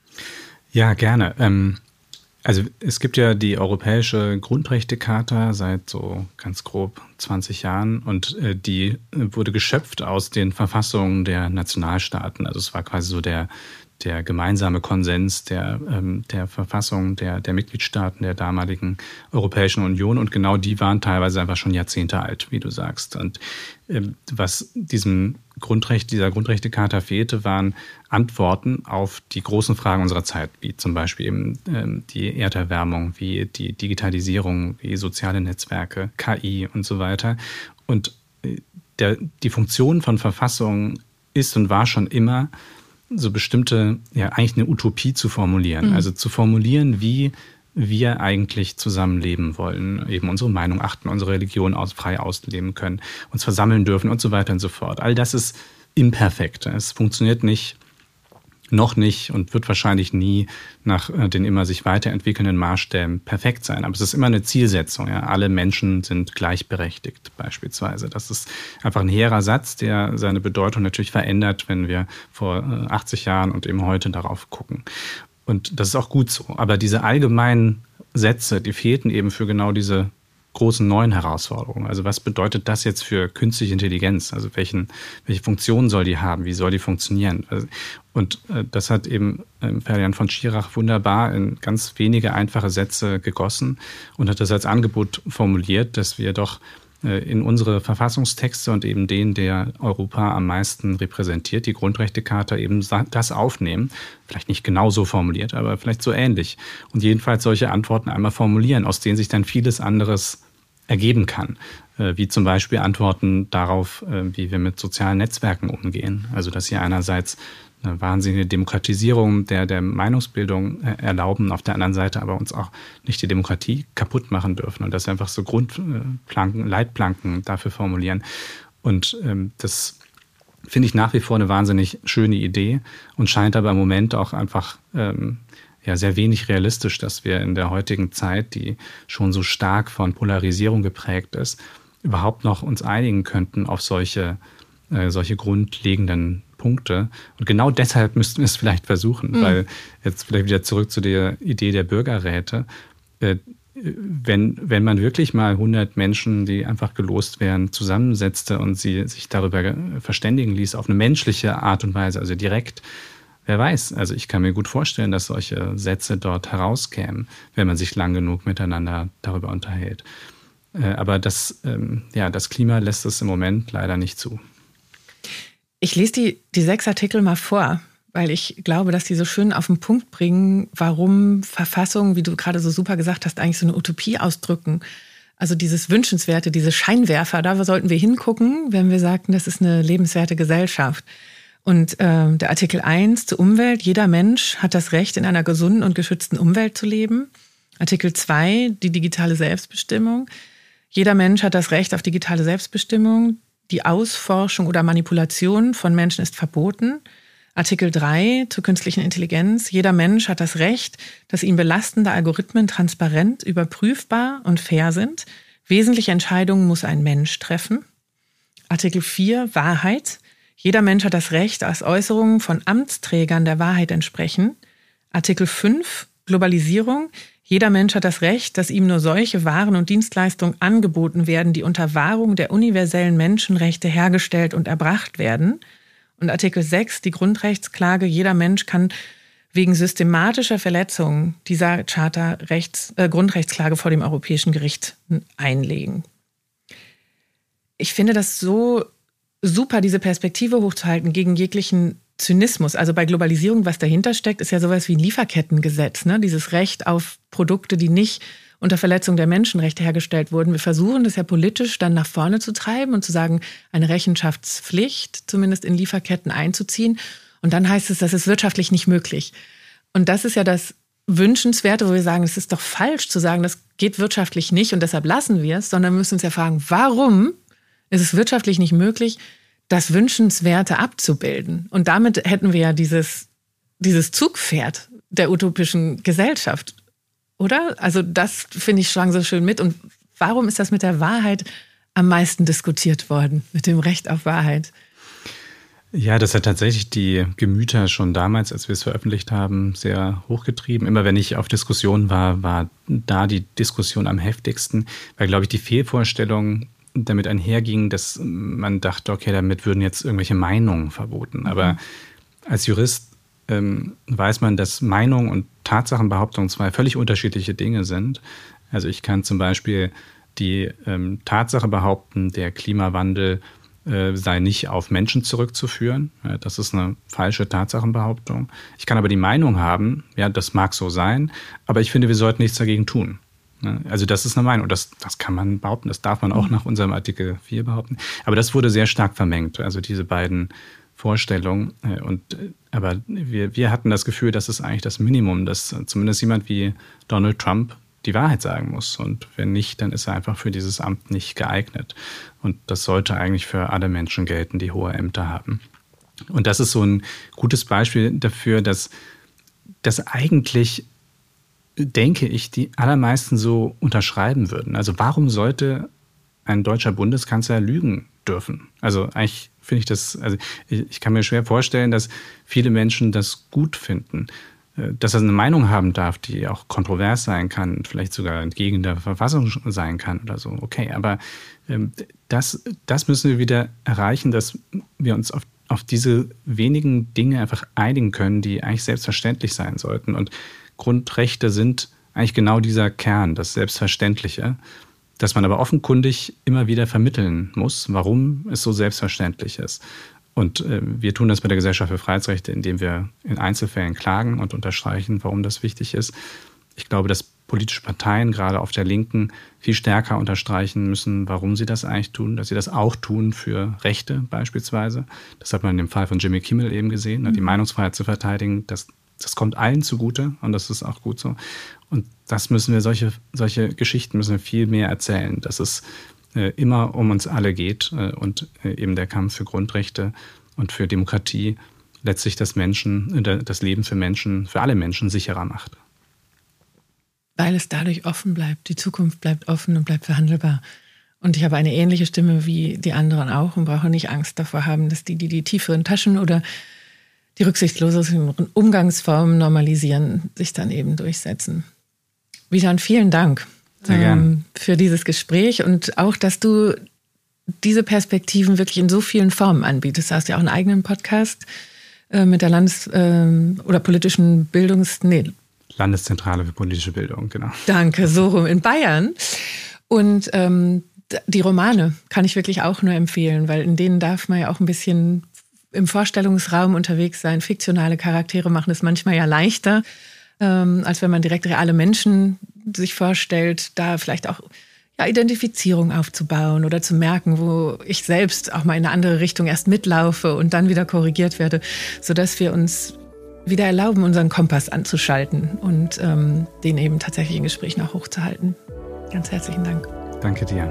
Ja, gerne. Ähm Also es gibt ja die Europäische Grundrechtecharta seit so ganz grob zwanzig Jahren und äh, die wurde geschöpft aus den Verfassungen der Nationalstaaten. Also es war quasi so der, der gemeinsame Konsens der, ähm, der Verfassung der, der Mitgliedstaaten der damaligen Europäischen Union und genau die waren teilweise einfach schon Jahrzehnte alt, wie du sagst. Und ähm, was diesem Grundrecht, dieser Grundrechtecharta fehlte, waren Antworten auf die großen Fragen unserer Zeit, wie zum Beispiel eben ähm, die Erderwärmung, wie die Digitalisierung, wie soziale Netzwerke, K I und so weiter. Und äh, der, die Funktion von Verfassungen ist und war schon immer, so bestimmte, ja eigentlich eine Utopie zu formulieren. Mhm. Also zu formulieren, wie wir eigentlich zusammenleben wollen, eben unsere Meinung achten, unsere Religion aus, frei ausleben können, uns versammeln dürfen und so weiter und so fort. All das ist imperfekt. Es funktioniert nicht, noch nicht und wird wahrscheinlich nie nach den immer sich weiterentwickelnden Maßstäben perfekt sein. Aber es ist immer eine Zielsetzung. Ja. Alle Menschen sind gleichberechtigt beispielsweise. Das ist einfach ein hehrer Satz, der seine Bedeutung natürlich verändert, wenn wir vor achtzig Jahren und eben heute darauf gucken. Und das ist auch gut so. Aber diese allgemeinen Sätze, die fehlten eben für genau diese großen neuen Herausforderungen. Also was bedeutet das jetzt für künstliche Intelligenz? Also welchen, welche Funktion soll die haben? Wie soll die funktionieren? Und das hat eben Ferdinand von Schirach wunderbar in ganz wenige einfache Sätze gegossen und hat das als Angebot formuliert, dass wir doch in unsere Verfassungstexte und eben den, der Europa am meisten repräsentiert, die Grundrechtecharta, eben das aufnehmen. Vielleicht nicht genau so formuliert, aber vielleicht so ähnlich. Und jedenfalls solche Antworten einmal formulieren, aus denen sich dann vieles anderes ergeben kann. Wie zum Beispiel Antworten darauf, wie wir mit sozialen Netzwerken umgehen. Also dass sie einerseits eine wahnsinnige Demokratisierung der, der Meinungsbildung erlauben, auf der anderen Seite aber uns auch nicht die Demokratie kaputt machen dürfen und dass wir einfach so Grundplanken, Leitplanken dafür formulieren. Und ähm, das finde ich nach wie vor eine wahnsinnig schöne Idee und scheint aber im Moment auch einfach ähm, ja, sehr wenig realistisch, dass wir in der heutigen Zeit, die schon so stark von Polarisierung geprägt ist, überhaupt noch uns einigen könnten auf solche, äh, solche grundlegenden Punkte. Und genau deshalb müssten wir es vielleicht versuchen, mhm. weil jetzt vielleicht wieder zurück zu der Idee der Bürgerräte. Äh, wenn, wenn man wirklich mal hundert Menschen, die einfach gelost wären, zusammensetzte und sie sich darüber verständigen ließ, auf eine menschliche Art und Weise, also direkt, wer weiß. Also ich kann mir gut vorstellen, dass solche Sätze dort herauskämen, wenn man sich lang genug miteinander darüber unterhält. Äh, aber das, ähm, ja, das Klima lässt es im Moment leider nicht zu. Ich lese die, die sechs Artikel mal vor, weil ich glaube, dass die so schön auf den Punkt bringen, warum Verfassungen, wie du gerade so super gesagt hast, eigentlich so eine Utopie ausdrücken. Also dieses Wünschenswerte, diese Scheinwerfer, da sollten wir hingucken, wenn wir sagten, das ist eine lebenswerte Gesellschaft. Und äh, der Artikel eins zur Umwelt, jeder Mensch hat das Recht, in einer gesunden und geschützten Umwelt zu leben. Artikel zwei, die digitale Selbstbestimmung. Jeder Mensch hat das Recht auf digitale Selbstbestimmung. Die Ausforschung oder Manipulation von Menschen ist verboten. Artikel drei zur künstlichen Intelligenz. Jeder Mensch hat das Recht, dass ihm belastende Algorithmen transparent, überprüfbar und fair sind. Wesentliche Entscheidungen muss ein Mensch treffen. Artikel vier Wahrheit. Jeder Mensch hat das Recht, dass Äußerungen von Amtsträgern der Wahrheit entsprechen. Artikel fünf Globalisierung. Jeder Mensch hat das Recht, dass ihm nur solche Waren und Dienstleistungen angeboten werden, die unter Wahrung der universellen Menschenrechte hergestellt und erbracht werden. Und Artikel sechs, die Grundrechtsklage. Jeder Mensch kann wegen systematischer Verletzungen dieser Charta Rechts, äh, Grundrechtsklage vor dem Europäischen Gericht einlegen. Ich finde das so super, diese Perspektive hochzuhalten gegen jeglichen Zynismus. Also bei Globalisierung, was dahinter steckt, ist ja sowas wie ein Lieferkettengesetz, ne? Dieses Recht auf Produkte, die nicht unter Verletzung der Menschenrechte hergestellt wurden. Wir versuchen das ja politisch dann nach vorne zu treiben und zu sagen, eine Rechenschaftspflicht zumindest in Lieferketten einzuziehen. Und dann heißt es, das ist wirtschaftlich nicht möglich. Und das ist ja das Wünschenswerte, wo wir sagen, es ist doch falsch zu sagen, das geht wirtschaftlich nicht und deshalb lassen wir es, sondern wir müssen uns ja fragen, warum ist es wirtschaftlich nicht möglich, das Wünschenswerte abzubilden? Und damit hätten wir ja dieses, dieses Zugpferd der utopischen Gesellschaft, oder? Also das finde ich schon so schön mit. Und warum ist das mit der Wahrheit am meisten diskutiert worden, mit dem Recht auf Wahrheit? Ja, das hat tatsächlich die Gemüter schon damals, als wir es veröffentlicht haben, sehr hochgetrieben. Immer wenn ich auf Diskussionen war, war da die Diskussion am heftigsten, weil, glaube ich, die Fehlvorstellung damit einherging, dass man dachte, okay, damit würden jetzt irgendwelche Meinungen verboten. Aber mhm. als Jurist ähm, weiß man, dass Meinung und Tatsachenbehauptung zwei völlig unterschiedliche Dinge sind. Also ich kann zum Beispiel die ähm, Tatsache behaupten, der Klimawandel äh, sei nicht auf Menschen zurückzuführen. Ja, das ist eine falsche Tatsachenbehauptung. Ich kann aber die Meinung haben, ja, das mag so sein, aber ich finde, wir sollten nichts dagegen tun. Also das ist eine Meinung, das, das kann man behaupten, das darf man auch nach unserem Artikel vier behaupten. Aber das wurde sehr stark vermengt, also diese beiden Vorstellung. Und, aber wir, wir hatten das Gefühl, das ist eigentlich das Minimum, dass zumindest jemand wie Donald Trump die Wahrheit sagen muss. Und wenn nicht, dann ist er einfach für dieses Amt nicht geeignet. Und das sollte eigentlich für alle Menschen gelten, die hohe Ämter haben. Und das ist so ein gutes Beispiel dafür, dass, dass eigentlich, denke ich, die allermeisten so unterschreiben würden. Also warum sollte ein deutscher Bundeskanzler lügen dürfen? Also eigentlich finde ich das, also ich, ich kann mir schwer vorstellen, dass viele Menschen das gut finden. Dass er eine Meinung haben darf, die auch kontrovers sein kann, vielleicht sogar entgegen der Verfassung sein kann oder so. Okay, aber ähm, das, das müssen wir wieder erreichen, dass wir uns auf, auf diese wenigen Dinge einfach einigen können, die eigentlich selbstverständlich sein sollten. Und Grundrechte sind eigentlich genau dieser Kern, das Selbstverständliche, dass man aber offenkundig immer wieder vermitteln muss, warum es so selbstverständlich ist. Und äh, wir tun das bei der Gesellschaft für Freiheitsrechte, indem wir in Einzelfällen klagen und unterstreichen, warum das wichtig ist. Ich glaube, dass politische Parteien, gerade auf der Linken, viel stärker unterstreichen müssen, warum sie das eigentlich tun, dass sie das auch tun für Rechte beispielsweise. Das hat man in dem Fall von Jimmy Kimmel eben gesehen, mhm. die Meinungsfreiheit zu verteidigen, das, das kommt allen zugute und das ist auch gut so. Und das müssen wir, solche, solche Geschichten müssen wir viel mehr erzählen, dass es äh, immer um uns alle geht äh, und äh, eben der Kampf für Grundrechte und für Demokratie letztlich das Menschen, äh, das Leben für Menschen, für alle Menschen sicherer macht. Weil es dadurch offen bleibt, die Zukunft bleibt offen und bleibt verhandelbar. Und ich habe eine ähnliche Stimme wie die anderen auch und brauche nicht Angst davor haben, dass die, die die tieferen Taschen oder die rücksichtslosen Umgangsformen normalisieren, sich dann eben durchsetzen. Widern, vielen Dank ähm, für dieses Gespräch und auch, dass du diese Perspektiven wirklich in so vielen Formen anbietest. Du hast ja auch einen eigenen Podcast äh, mit der Landes- äh, oder politischen Bildungs... Nee. Landeszentrale für politische Bildung, genau. Danke, so rum in Bayern. Und ähm, die Romane kann ich wirklich auch nur empfehlen, weil in denen darf man ja auch ein bisschen im Vorstellungsraum unterwegs sein. Fiktionale Charaktere machen es manchmal ja leichter, ähm, als wenn man direkt reale Menschen sich vorstellt, da vielleicht auch ja, Identifizierung aufzubauen oder zu merken, wo ich selbst auch mal in eine andere Richtung erst mitlaufe und dann wieder korrigiert werde, sodass wir uns wieder erlauben, unseren Kompass anzuschalten und ähm, den eben tatsächlich in Gesprächen auch hochzuhalten. Ganz herzlichen Dank. Danke dir.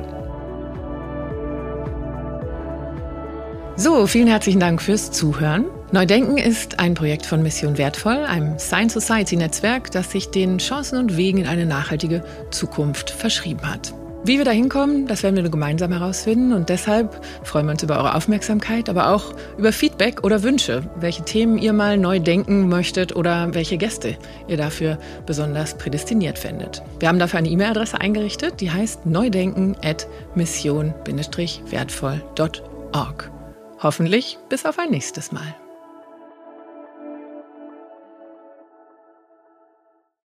So, vielen herzlichen Dank fürs Zuhören. Neudenken ist ein Projekt von Mission Wertvoll, einem Science-Society-Netzwerk, das sich den Chancen und Wegen in eine nachhaltige Zukunft verschrieben hat. Wie wir da hinkommen, das werden wir gemeinsam herausfinden und deshalb freuen wir uns über eure Aufmerksamkeit, aber auch über Feedback oder Wünsche, welche Themen ihr mal neu denken möchtet oder welche Gäste ihr dafür besonders prädestiniert findet. Wir haben dafür eine E-Mail-Adresse eingerichtet, die heißt neudenken at mission wertvoll punkt org. Hoffentlich bis auf ein nächstes Mal.